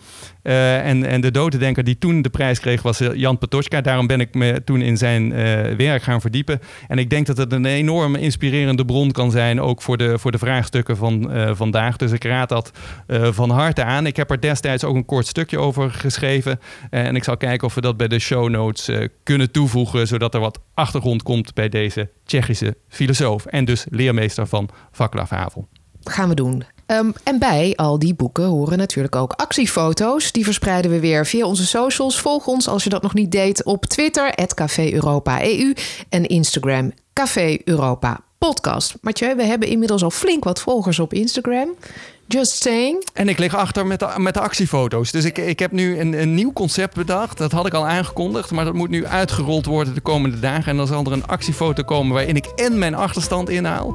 En de dode denker die toen de prijs kreeg was Jan Patočka. Daarom ben ik me toen in zijn werk gaan verdiepen. En ik denk dat het een enorm inspirerende bron kan zijn, ook voor de vraagstukken van vandaag. Dus ik raad dat van harte aan. Ik heb er destijds ook een kort stukje over geschreven. En ik zal kijken of we dat bij de show notes kunnen toevoegen, zodat er wat achtergrond komt bij deze Tsjechische filosoof. En dus leermeester van Václav Havel. Gaan we doen. En bij al die boeken horen natuurlijk ook actiefoto's. Die verspreiden we weer via onze socials. Volg ons als je dat nog niet deed op Twitter, @CaféEuropa-EU en Instagram, Café Europa Podcast. Mathieu, we hebben inmiddels al flink wat volgers op Instagram. Just saying. En ik lig achter met de actiefoto's. Dus ik heb nu een nieuw concept bedacht. Dat had ik al aangekondigd, maar dat moet nu uitgerold worden de komende dagen. En dan zal er een actiefoto komen waarin ik en mijn achterstand inhaal.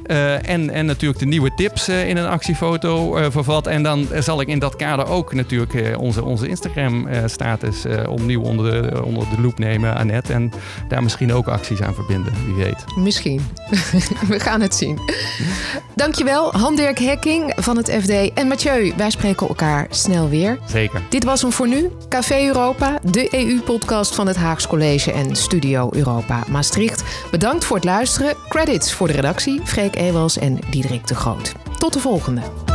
En natuurlijk de nieuwe tips in een actiefoto vervat. En dan zal ik in dat kader ook natuurlijk onze Instagram-status opnieuw onder de loep nemen, Annette. En daar misschien ook acties aan verbinden, wie weet. Misschien. We gaan het zien. Dankjewel, Han-Dirk Hekking van het FD. En Mathieu, wij spreken elkaar snel weer. Zeker. Dit was hem voor nu. Café Europa, de EU-podcast van het Haags College en Studio Europa Maastricht. Bedankt voor het luisteren. Credits voor de redactie, Freek Ewels en Diederik de Groot. Tot de volgende.